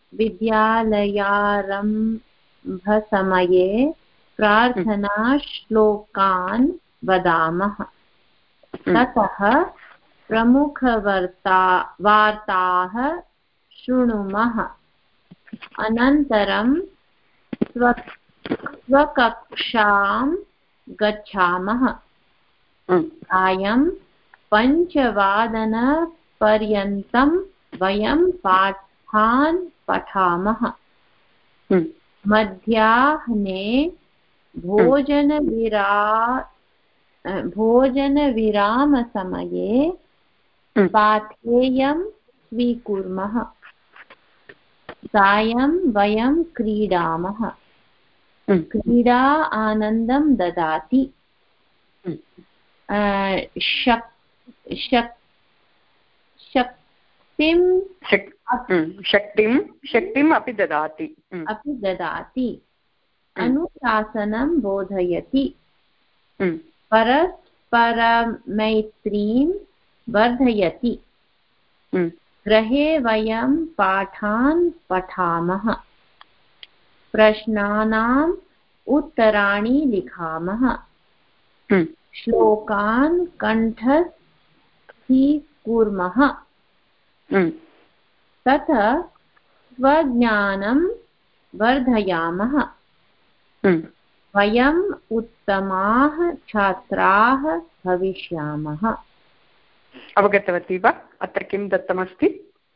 विद्यालयारम्भसमये प्रार्थनाश्लोकान् वदामः, ततः प्रमुखवार्ता वार्ताः शृणुमः, अनन्तरं स्व स्वकक्षां गच्छामः, सायं पञ्चवादनपर्यन्तं वयं पाठान् पठामः, मध्याह्ने भोजनविरा भोजनविरामसमये पाथेयं स्वीकुर्मः, सायं वयं क्रीडामः, क्रीडा आनन्दं ददाति, शक् शक् शक्तिं शक्तिं शक्तिम् अपि ददाति अपि ददाति, अनुशासनं बोधयति, परस्परमैत्रीं वर्धयति, गृहे वयं पाठान् पठामः, प्रश्नानाम् उत्तराणि लिखामः, श्लोकान् कण्ठस्थीकुर्मः, तथा स्वज्ञानं वर्धयामः, वयम् उत्तमाः छात्राः भविष्यामः। अवगतवती वा? अत्र किं दत्तमस्ति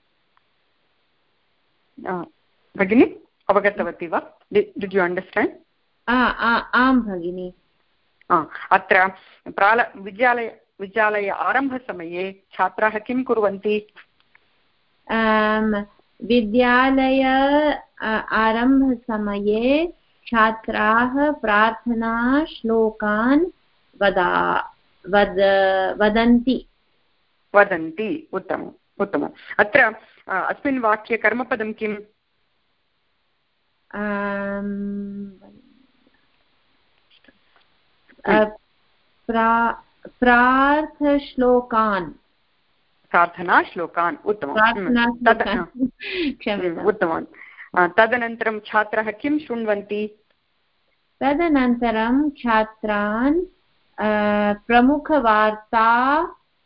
भगिनी? अवगतवती वा? Did you understand? आं भगिनि। अत्र प्राल विद्यालय विद्यालय आरम्भसमये छात्राः किं कुर्वन्ति? विद्यालय आरम्भसमये छात्राः प्रार्थनाश्लोकान् वदा वद वदन्ति वदन्ति उत्तमम् उत्तमम्। अत्र अस्मिन् वाक्ये कर्मपदं किम्? प्रार्थश्लोकान् प्रार्थनाश्लोकान् उत्तमम् उत्तमम्। तदनन्तरं छात्राः किं शृण्वन्ति? तदनन्तरं छात्रान् प्रमुखवार्ताः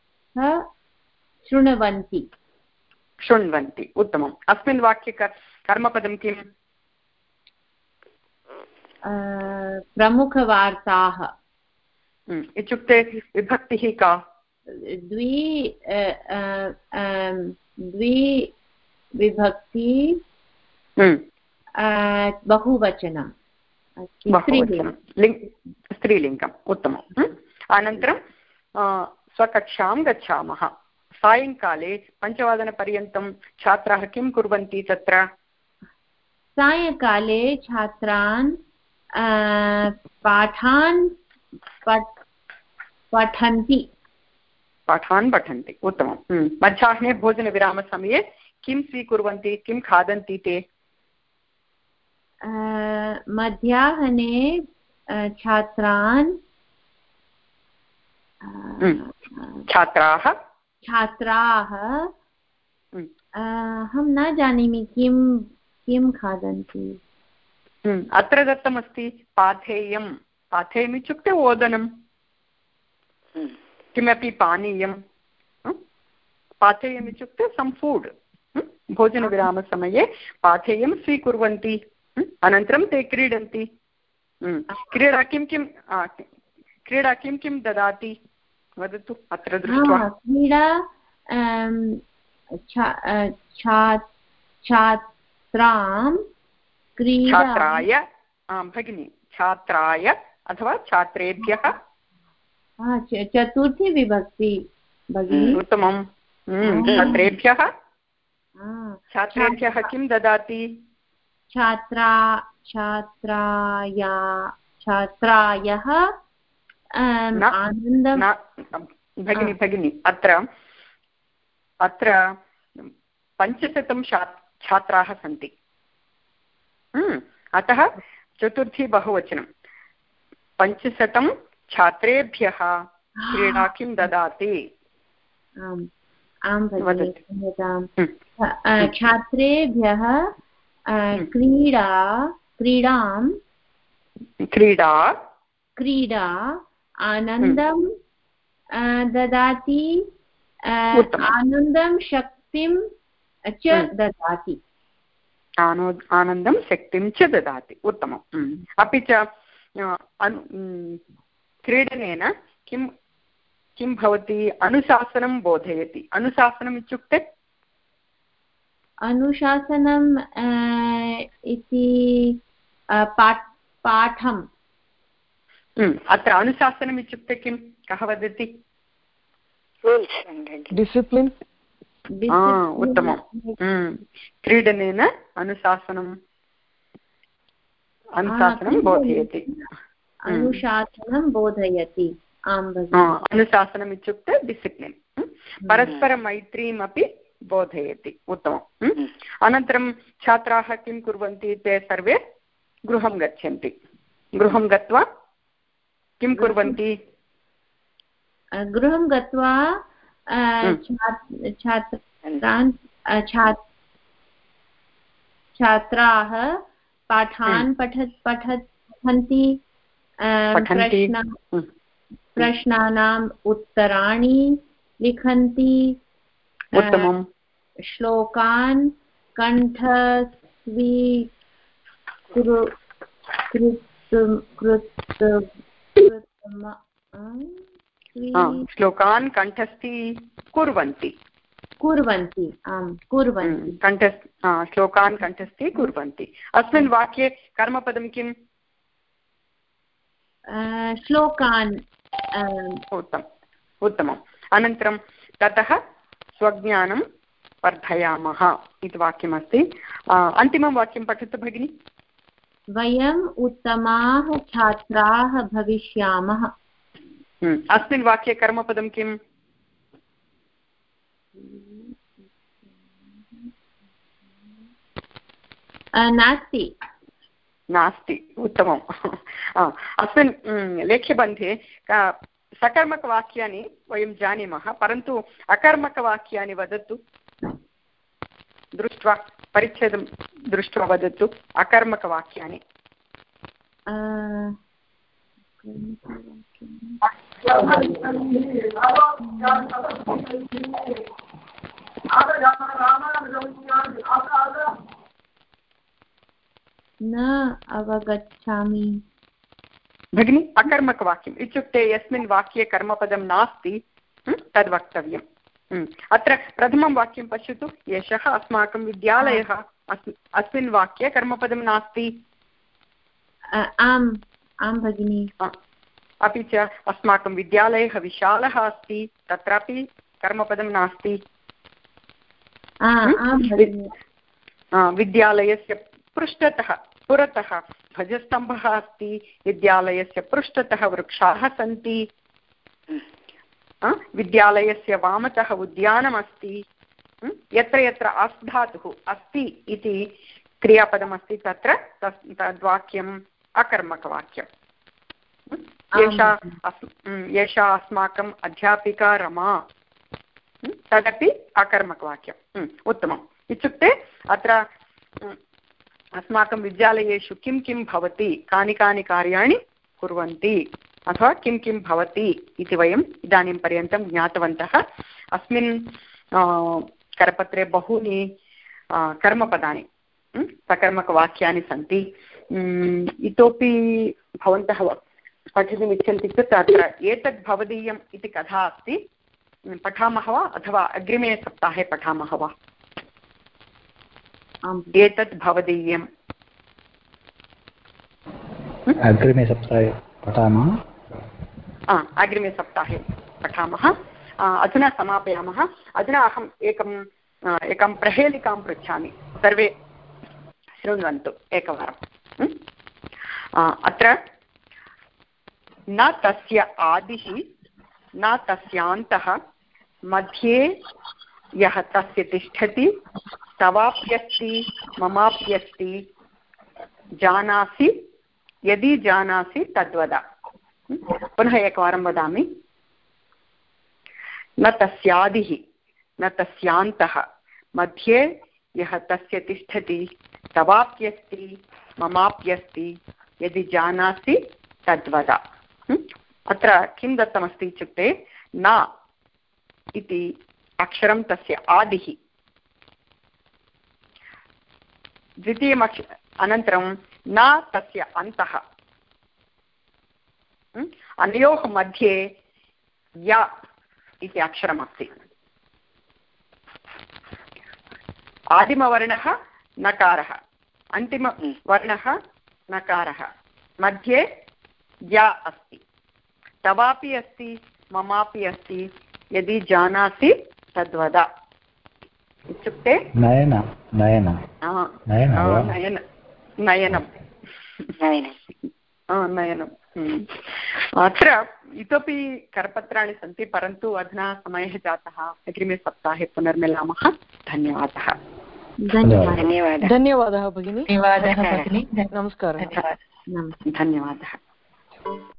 शृण्वन्ति शृण्वन्ति उत्तमम्। अस्मिन् वाक्ये कर्मपदं किम्? प्रमुखवार्ताः इत्युक्ते विभक्तिः का? द्वि द्वि विभक्ति बहुवचनं स्त्रीलिङ्गम् उत्तमम्। अनन्तरं स्वकक्षां गच्छामः। सायङ्काले पञ्चवादनपर्यन्तं छात्राः किं कुर्वन्ति? तत्र सायङ्काले छात्रान् पाठान् पठन्ति पाठान् पठन्ति उत्तमं। मध्याह्ने भोजनविरामसमये किं स्वीकुर्वन्ति, किं खादन्ति ते? मध्याह्ने छात्रान् छात्राः छात्राः अहं न जानामि किं किं खादन्ति। अत्र दत्तमस्ति पाथेयं। पाथेयम् इत्युक्ते ओदनं, किमपि पानीयं। पाथेयम् इत्युक्ते सम् फूड्। भोजनविरामसमये पाथेयं स्वीकुर्वन्ति। अनन्तरं ते क्रीडन्ति। क्रीडा किं किं क्रीडा किं किं ददाति वदतु अत्र दृष्ट्वा। क्रीडा छात्रां छात्राय भगिनी छात्राय अथवा छात्रेभ्यः चतुर्थी विभक्ति भगिनी उत्तमं। छात्रेभ्यः छात्रेभ्यः किं ददाति? छात्रा छात्राया छात्रायः आनन्दं भगिनी भगिनी अत्र अत्र पञ्चशतं छात्राः सन्ति, अतः चतुर्थी बहुवचनं। पञ्चशतं छात्रेभ्यः क्रीडा किं ददाति? आं भगिनि छात्रेभ्यः क्रीडा क्रीडां क्रीडा क्रीडा आनन्दं ददाति, आनन्दं शक्तिं च ददाति। आनन्दं शक्तिं च ददाति उत्तमम्। अपि च क्रीडनेन किं किं भवति? अनुशासनं बोधयति। अनुशासनम् इत्युक्ते अनुशासनम् इति पाठम्। अत्र अनुशासनम् इत्युक्ते किं? कः वदति? डिसिप्लिन्। उत्तमं। क्रीडनेन अनुशासनम् अनुशासनं बोधयति। अनुशासनं बोधयति। अनुशासनम् इत्युक्ते डिसिप्लिन्। परस्परमैत्रीमपि बोधयति उत्तमम्। अनन्तरं छात्राः किं कुर्वन्ति? ते सर्वे गृहं गच्छन्ति। गृहं गत्वा किं कुर्वन्ति? गृहं गत्वा छात्रान् छात्राः पाठान् पठत् पठन्ति, प्रश्नानाम् उत्तराणि लिखन्ति, श्लोकान् श्लोकान् कण्ठस्थी कुर्वन्ति कुर्वन्ति आम् कुर्वन्ति कण्ठस् श्लोकान् कण्ठस्थी कुर्वन्ति। अस्मिन् वाक्ये कर्मपदं किम्? श्लोकान् उत्तमम् उत्तमम् अनन्तरं ततः स्वज्ञानं वर्धयामः इति वाक्यमस्ति। अन्तिमं वाक्यं पठतु भगिनि। वयम् उत्तमाः छात्राः भविष्यामः। अस्मिन् वाक्ये कर्मपदं किम्? नास्ति नास्ति उत्तमम्। अस्मिन् लेख्यबन्धे सकर्मकवाक्यानि वयं जानीमः, परन्तु अकर्मकवाक्यानि वदतु। दृष्ट्वा परिच्छेदं दृष्ट्वा वदतु अकर्मकवाक्यानि। न अवगच्छामि भगिनि। अकर्मकवाक्यम् इत्युक्ते यस्मिन् वाक्ये कर्मपदं नास्ति तद् वक्तव्यम्। अत्र प्रथमं वाक्यं पश्यतु। एषः अस्माकं विद्यालयः, अस्मिन् वाक्ये कर्मपदं नास्ति। आम् आं भगिनि। अपि च अस्माकं विद्यालयः विशालः अस्ति, तत्रापि कर्मपदं नास्ति। विद्यालयस्य पृष्ठतः पुरतः ध्वजस्तम्भः अस्ति, विद्यालयस्य पृष्ठतः वृक्षाः सन्ति, विद्यालयस्य वामतः उद्यानमस्ति। यत्र यत्र अस् धातुः अस्ति इति क्रियापदमस्ति तत्र तद्वाक्यम् अकर्मकवाक्यम्। एषा एषा अस्माकम् अध्यापिका रमा, तदपि अकर्मकवाक्यम्। उत्तमम्। इत्युक्ते अत्र अस्माकं विद्यालयेषु किं किं भवति, कानि कानि कार्याणि कुर्वन्ति अथवा किं किं भवति इति वयम् इदानीं पर्यन्तं ज्ञातवन्तः। अस्मिन् करपत्रे बहूनि कर्मपदानि सकर्मकवाक्यानि सन्ति। इतोपि भवन्तः पठितुम् इच्छन्ति चेत् अत्र एतद् भवदीयम् इति कथा अस्ति, पठामः वा अथवा अग्रिमे सप्ताहे पठामः वा? एतद् भवदीयम् अग्रिमे सप्ताहे पठामः। अग्रिमे सप्ताहे पठामः। अधुना समापयामः। अधुना अहम् एकम् एकां प्रहेलिकां पृच्छामि, सर्वे शृण्वन्तु एकवारम्। अत्र न तस्य आदिः न तस्यान्तः, मध्ये यः तस्य तिष्ठति, तवाप्यस्ति ममाप्यस्ति, जानासि यदि जानासि तद्वद। पुनः एकवारं वदामि। न तस्यादिः न तस्यान्तः, मध्ये यः तस्य तिष्ठति, तवाप्यस्ति ममाप्यस्ति, यदि जानासि तद्वद। अत्र किं दत्तमस्ति इत्युक्ते न इति अक्षरं तस्य आदिः, द्वितीयम् अक्ष अनन्तरं न तस्य अन्तः, अनयोः मध्ये य इति अक्षरमस्ति। आदिमवर्णः नकारः, अन्तिमवर्णः नकारः, मध्ये य अस्ति। तवापि अस्ति ममापि अस्ति, यदि जानासि तद्वद। इत्युक्ते नयन नयन नयन नयनं नयनम्। अत्र इतोपि करपत्राणि सन्ति, परन्तु अधुना समयः जातः। अग्रिमे सप्ताहे पुनर्मिलामः। धन्यवादः। धन्यवादः धन्यवादः भगिनी। धन्यवादः भगिनी। नमस्कारः। धन्यवादः।